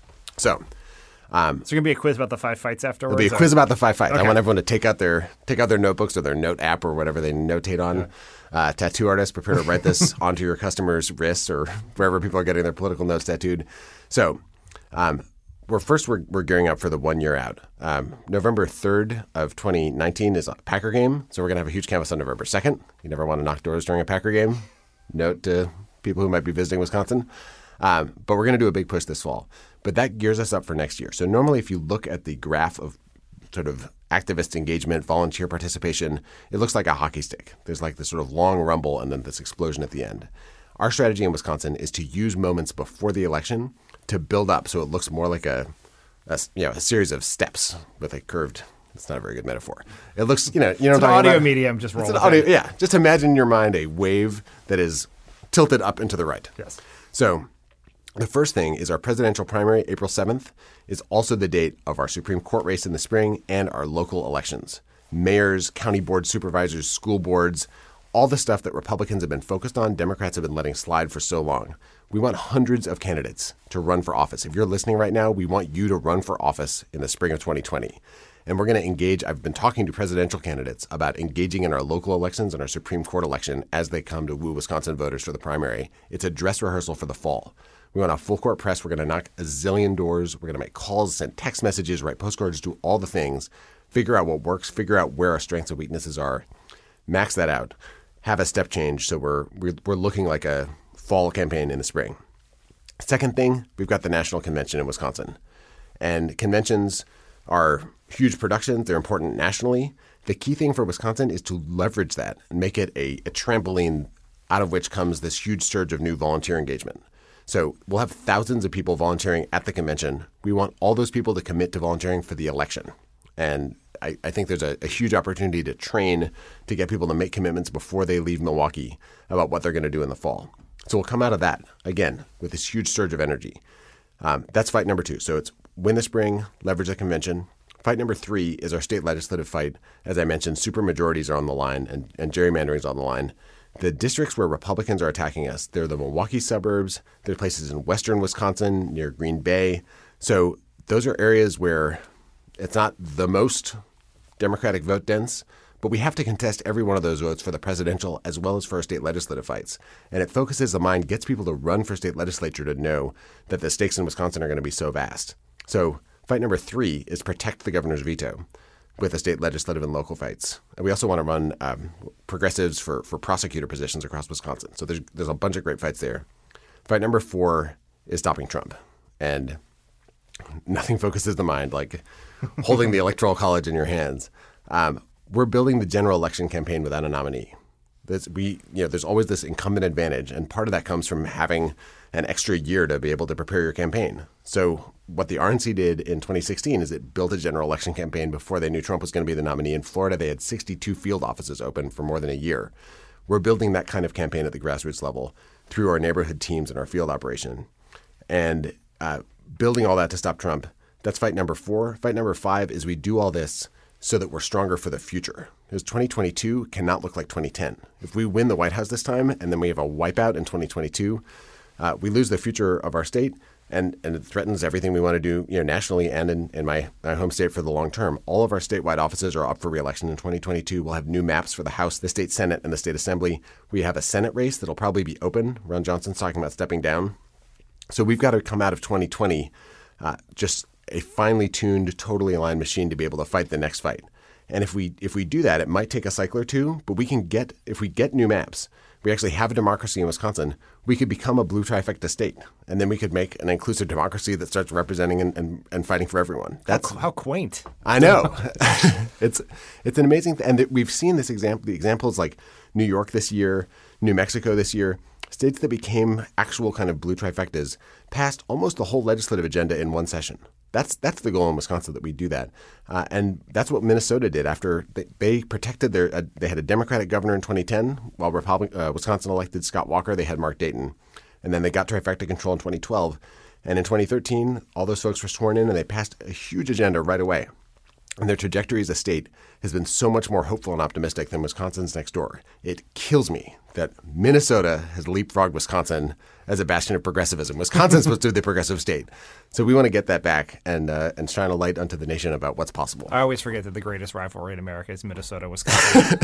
So um, Is there going to be a quiz about the five fights afterwards? there'll be a quiz about the five fights. Okay. I want everyone to take out their take out their notebooks or their note app or whatever they notate on. Yeah. Uh, tattoo artists, prepare to write this onto your customers' wrists or wherever people are getting their political notes tattooed. So um We're first, we're, we're gearing up for the one year out. Um, November third of twenty nineteen is a Packer game, so we're going to have a huge canvas on November second. You never want to knock doors during a Packer game. Note to people who might be visiting Wisconsin. Um, but we're going to do a big push this fall. But that gears us up for next year. So normally if you look at the graph of sort of activist engagement, volunteer participation, it looks like a hockey stick. There's like this sort of long rumble and then this explosion at the end. Our strategy in Wisconsin is to use moments before the election to build up so it looks more like a, a you know a series of steps with a curved. It's not a very good metaphor. It looks you know you know it's what I'm an talking audio about? medium. Just roll. It's an with audio, it. yeah. Just imagine in your mind a wave that is tilted up and to the right. Yes. So the first thing is our presidential primary, April seventh, is also the date of our Supreme Court race in the spring and our local elections. Mayors, county board supervisors, school boards. All the stuff that Republicans have been focused on, Democrats have been letting slide for so long. We want hundreds of candidates to run for office. If you're listening right now, we want you to run for office in the spring of twenty twenty. And we're going to engage. I've been talking to presidential candidates about engaging in our local elections and our Supreme Court election as they come to woo Wisconsin voters for the primary. It's a dress rehearsal for the fall. We want a full court press. We're going to knock a zillion doors. We're going to make calls, send text messages, write postcards, do all the things, figure out what works, figure out where our strengths and weaknesses are, max that out. Have a step change so we're we're, we're looking like a fall campaign in the spring. Second thing, we've got the national convention in Wisconsin. And conventions are huge productions. They're important nationally. The key thing for Wisconsin is to leverage that and make it a, a trampoline out of which comes this huge surge of new volunteer engagement. So we'll have thousands of people volunteering at the convention. We want all those people to commit to volunteering for the election. And I, I think there's a, a huge opportunity to train, to get people to make commitments before they leave Milwaukee about what they're going to do in the fall. So we'll come out of that, again, with this huge surge of energy. Um, that's fight number two. So it's win the spring, leverage the convention. Fight number three is our state legislative fight. As I mentioned, supermajorities are on the line and, and gerrymandering is on the line. The districts where Republicans are attacking us, they're the Milwaukee suburbs. They're places in western Wisconsin near Green Bay. So those are areas where it's not the most Democratic vote dense, but we have to contest every one of those votes for the presidential as well as for our state legislative fights. And it focuses the mind, gets people to run for state legislature to know that the stakes in Wisconsin are going to be so vast. So fight number three is protect the governor's veto with the state legislative and local fights. And we also want to run um, progressives for, for prosecutor positions across Wisconsin. So there's, there's a bunch of great fights there. Fight number four is stopping Trump. And nothing focuses the mind like holding the Electoral College in your hands. Um, we're building the general election campaign without a nominee. This, we, you know, there's always this incumbent advantage, and part of that comes from having an extra year to be able to prepare your campaign. So what the R N C did in twenty sixteen is it built a general election campaign before they knew Trump was going to be the nominee. In Florida, they had sixty-two field offices open for more than a year. We're building that kind of campaign at the grassroots level through our neighborhood teams and our field operation. And uh, building all that to stop Trump, that's fight number four. Fight number five is we do all this so that we're stronger for the future. Because twenty twenty-two cannot look like twenty ten. If we win the White House this time and then we have a wipeout in twenty twenty-two, uh, we lose the future of our state, and, and it threatens everything we want to do, you know, nationally and in, in my, my home state for the long term. All of our statewide offices are up for re-election in twenty twenty-two. We'll have new maps for the House, the state Senate, and the state Assembly. We have a Senate race that'll probably be open. Ron Johnson's talking about stepping down. So we've got to come out of twenty twenty uh, just a finely tuned, totally aligned machine to be able to fight the next fight. And if we if we do that, it might take a cycle or two, but we can get, if we get new maps, we actually have a democracy in Wisconsin, we could become a blue trifecta state. And then we could make an inclusive democracy that starts representing and, and, and fighting for everyone. That's how, how quaint. I know. it's it's an amazing thing. And th- we've seen this example, the examples like New York this year, New Mexico this year, states that became actual kind of blue trifectas passed almost the whole legislative agenda in one session. That's that's the goal in Wisconsin, that we do that, uh, and that's what Minnesota did after they, they protected their. Uh, they had a Democratic governor in twenty ten, while Republic, uh, Wisconsin elected Scott Walker. They had Mark Dayton, and then they got trifecta control in twenty twelve, and in twenty thirteen, all those folks were sworn in, and they passed a huge agenda right away. And their trajectory as a state has been so much more hopeful and optimistic than Wisconsin's next door. It kills me that Minnesota has leapfrogged Wisconsin as a bastion of progressivism. Wisconsin's supposed to be the progressive state. So we want to get that back and uh, and shine a light unto the nation about what's possible. I always forget that the greatest rivalry in America is Minnesota-Wisconsin.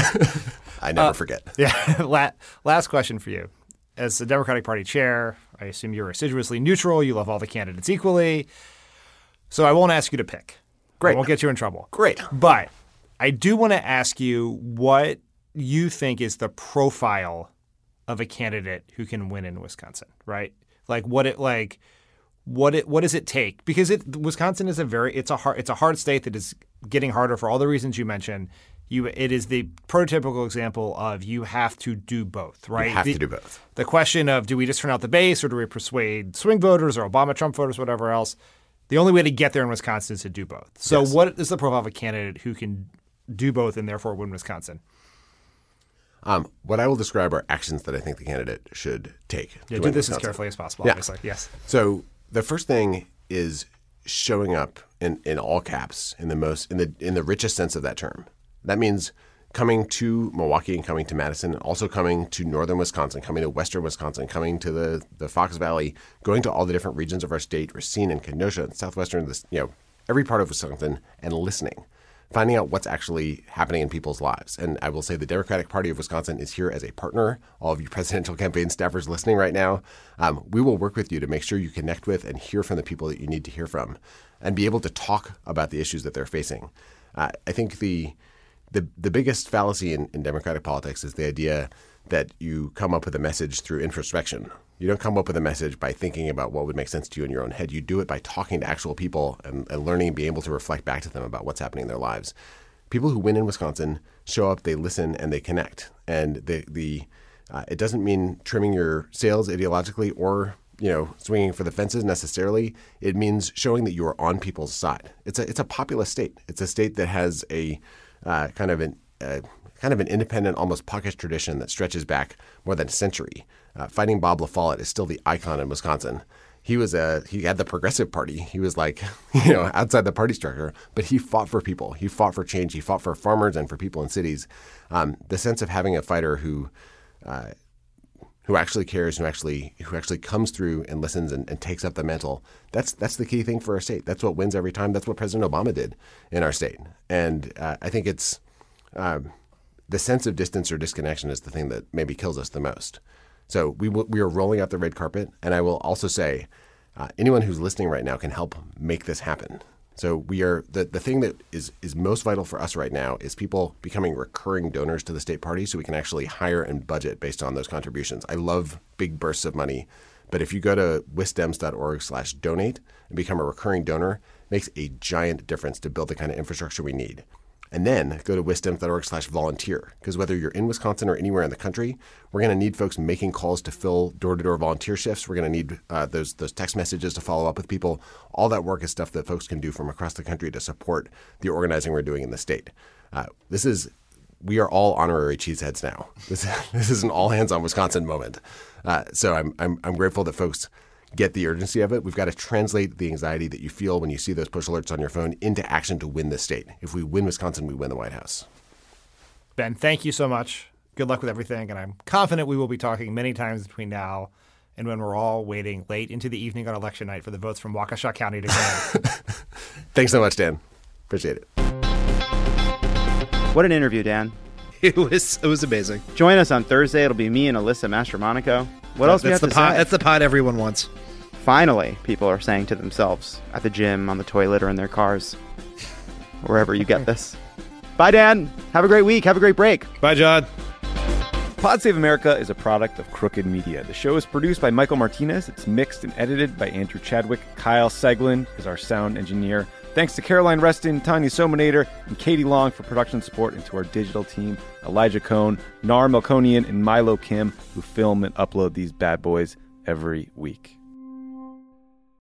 I never uh, forget. Yeah. Last question for you. As the Democratic Party chair, I assume you're assiduously neutral. You love all the candidates equally. So I won't ask you to pick. Great. I won't get you in trouble. Great. But I do want to ask you what you think is the profile of a candidate who can win in Wisconsin, right? Like what it like what it what does it take? Because it Wisconsin is a very it's a hard it's a hard state that is getting harder for all the reasons you mentioned. You it is the prototypical example of you have to do both, right? You have the, to do both. The question of do we just turn out the base or do we persuade swing voters or Obama Trump voters, whatever else? The only way to get there in Wisconsin is to do both. So yes. What is the profile of a candidate who can do both and therefore win Wisconsin? Um, what I will describe are actions that I think the candidate should take. Yeah, do this Wisconsin. As carefully as possible, yeah. obviously. Yes. So the first thing is showing up in, in all caps in the most in the in the richest sense of that term. That means coming to Milwaukee and coming to Madison, and also coming to northern Wisconsin, coming to western Wisconsin, coming to the, the Fox Valley, going to all the different regions of our state, Racine and Kenosha and southwestern, this, you know, every part of Wisconsin, and listening, finding out what's actually happening in people's lives. And I will say the Democratic Party of Wisconsin is here as a partner. All of you presidential campaign staffers listening right now, um, we will work with you to make sure you connect with and hear from the people that you need to hear from and be able to talk about the issues that they're facing. Uh, I think the The the biggest fallacy in, in Democratic politics is the idea that you come up with a message through introspection. You don't come up with a message by thinking about what would make sense to you in your own head. You do it by talking to actual people and, and learning and being able to reflect back to them about what's happening in their lives. People who win in Wisconsin show up, they listen, and they connect. And the the uh, it doesn't mean trimming your sails ideologically or you know swinging for the fences necessarily. It means showing that you are on people's side. It's a it's a populist state. It's a state that has a uh, kind of an uh, kind of an independent, almost puckish tradition that stretches back more than a century. Uh, fighting Bob La Follette is still the icon in Wisconsin. He was a he had the Progressive Party. He was like, you know, outside the party structure, but he fought for people. He fought for change. He fought for farmers and for people in cities. Um, the sense of having a fighter who uh, who actually cares, who actually who actually comes through and listens and, and takes up the mantle. That's that's the key thing for our state. That's what wins every time. That's what President Obama did in our state. And uh, I think it's um, the sense of distance or disconnection is the thing that maybe kills us the most. So we w- we are rolling out the red carpet, and I will also say, uh, anyone who's listening right now can help make this happen. So we are the the thing that is is most vital for us right now is people becoming recurring donors to the state party, so we can actually hire and budget based on those contributions. I love big bursts of money, but if you go to wisdems dot org slash donate and become a recurring donor, it makes a giant difference to build the kind of infrastructure we need. And then go to wisdems dot org slash volunteer, because whether you're in Wisconsin or anywhere in the country, we're going to need folks making calls to fill door-to-door volunteer shifts. We're going to need uh, those those text messages to follow up with people. All that work is stuff that folks can do from across the country to support the organizing we're doing in the state. Uh, this is we are all honorary cheeseheads now. This this is an all hands on Wisconsin moment. Uh, so I'm I'm I'm grateful that folks get the urgency of it. We've got to translate the anxiety that you feel when you see those push alerts on your phone into action to win the state. If we win Wisconsin, we win the White House. Ben, thank you so much. Good luck with everything. And I'm confident we will be talking many times between now and when we're all waiting late into the evening on election night for the votes from Waukesha County to come in. Thanks so much, Dan. Appreciate it. What an interview, Dan. It was it was amazing. Join us on Thursday. It'll be me and Alyssa Mastromonaco. What else do we have the to pod, say? That's the pod everyone wants. Finally, people are saying to themselves at the gym, on the toilet, or in their cars, wherever you get this. Bye, Dan. Have a great week. Have a great break. Bye, John. Pod Save America is a product of Crooked Media. The show is produced by Michael Martinez. It's mixed and edited by Andrew Chadwick. Kyle Seglin is our sound engineer. Thanks to Caroline Reston, Tanya Somanader, and Katie Long for production support, and to our digital team, Elijah Cohn, Nar Melkonian, and Milo Kim, who film and upload these bad boys every week.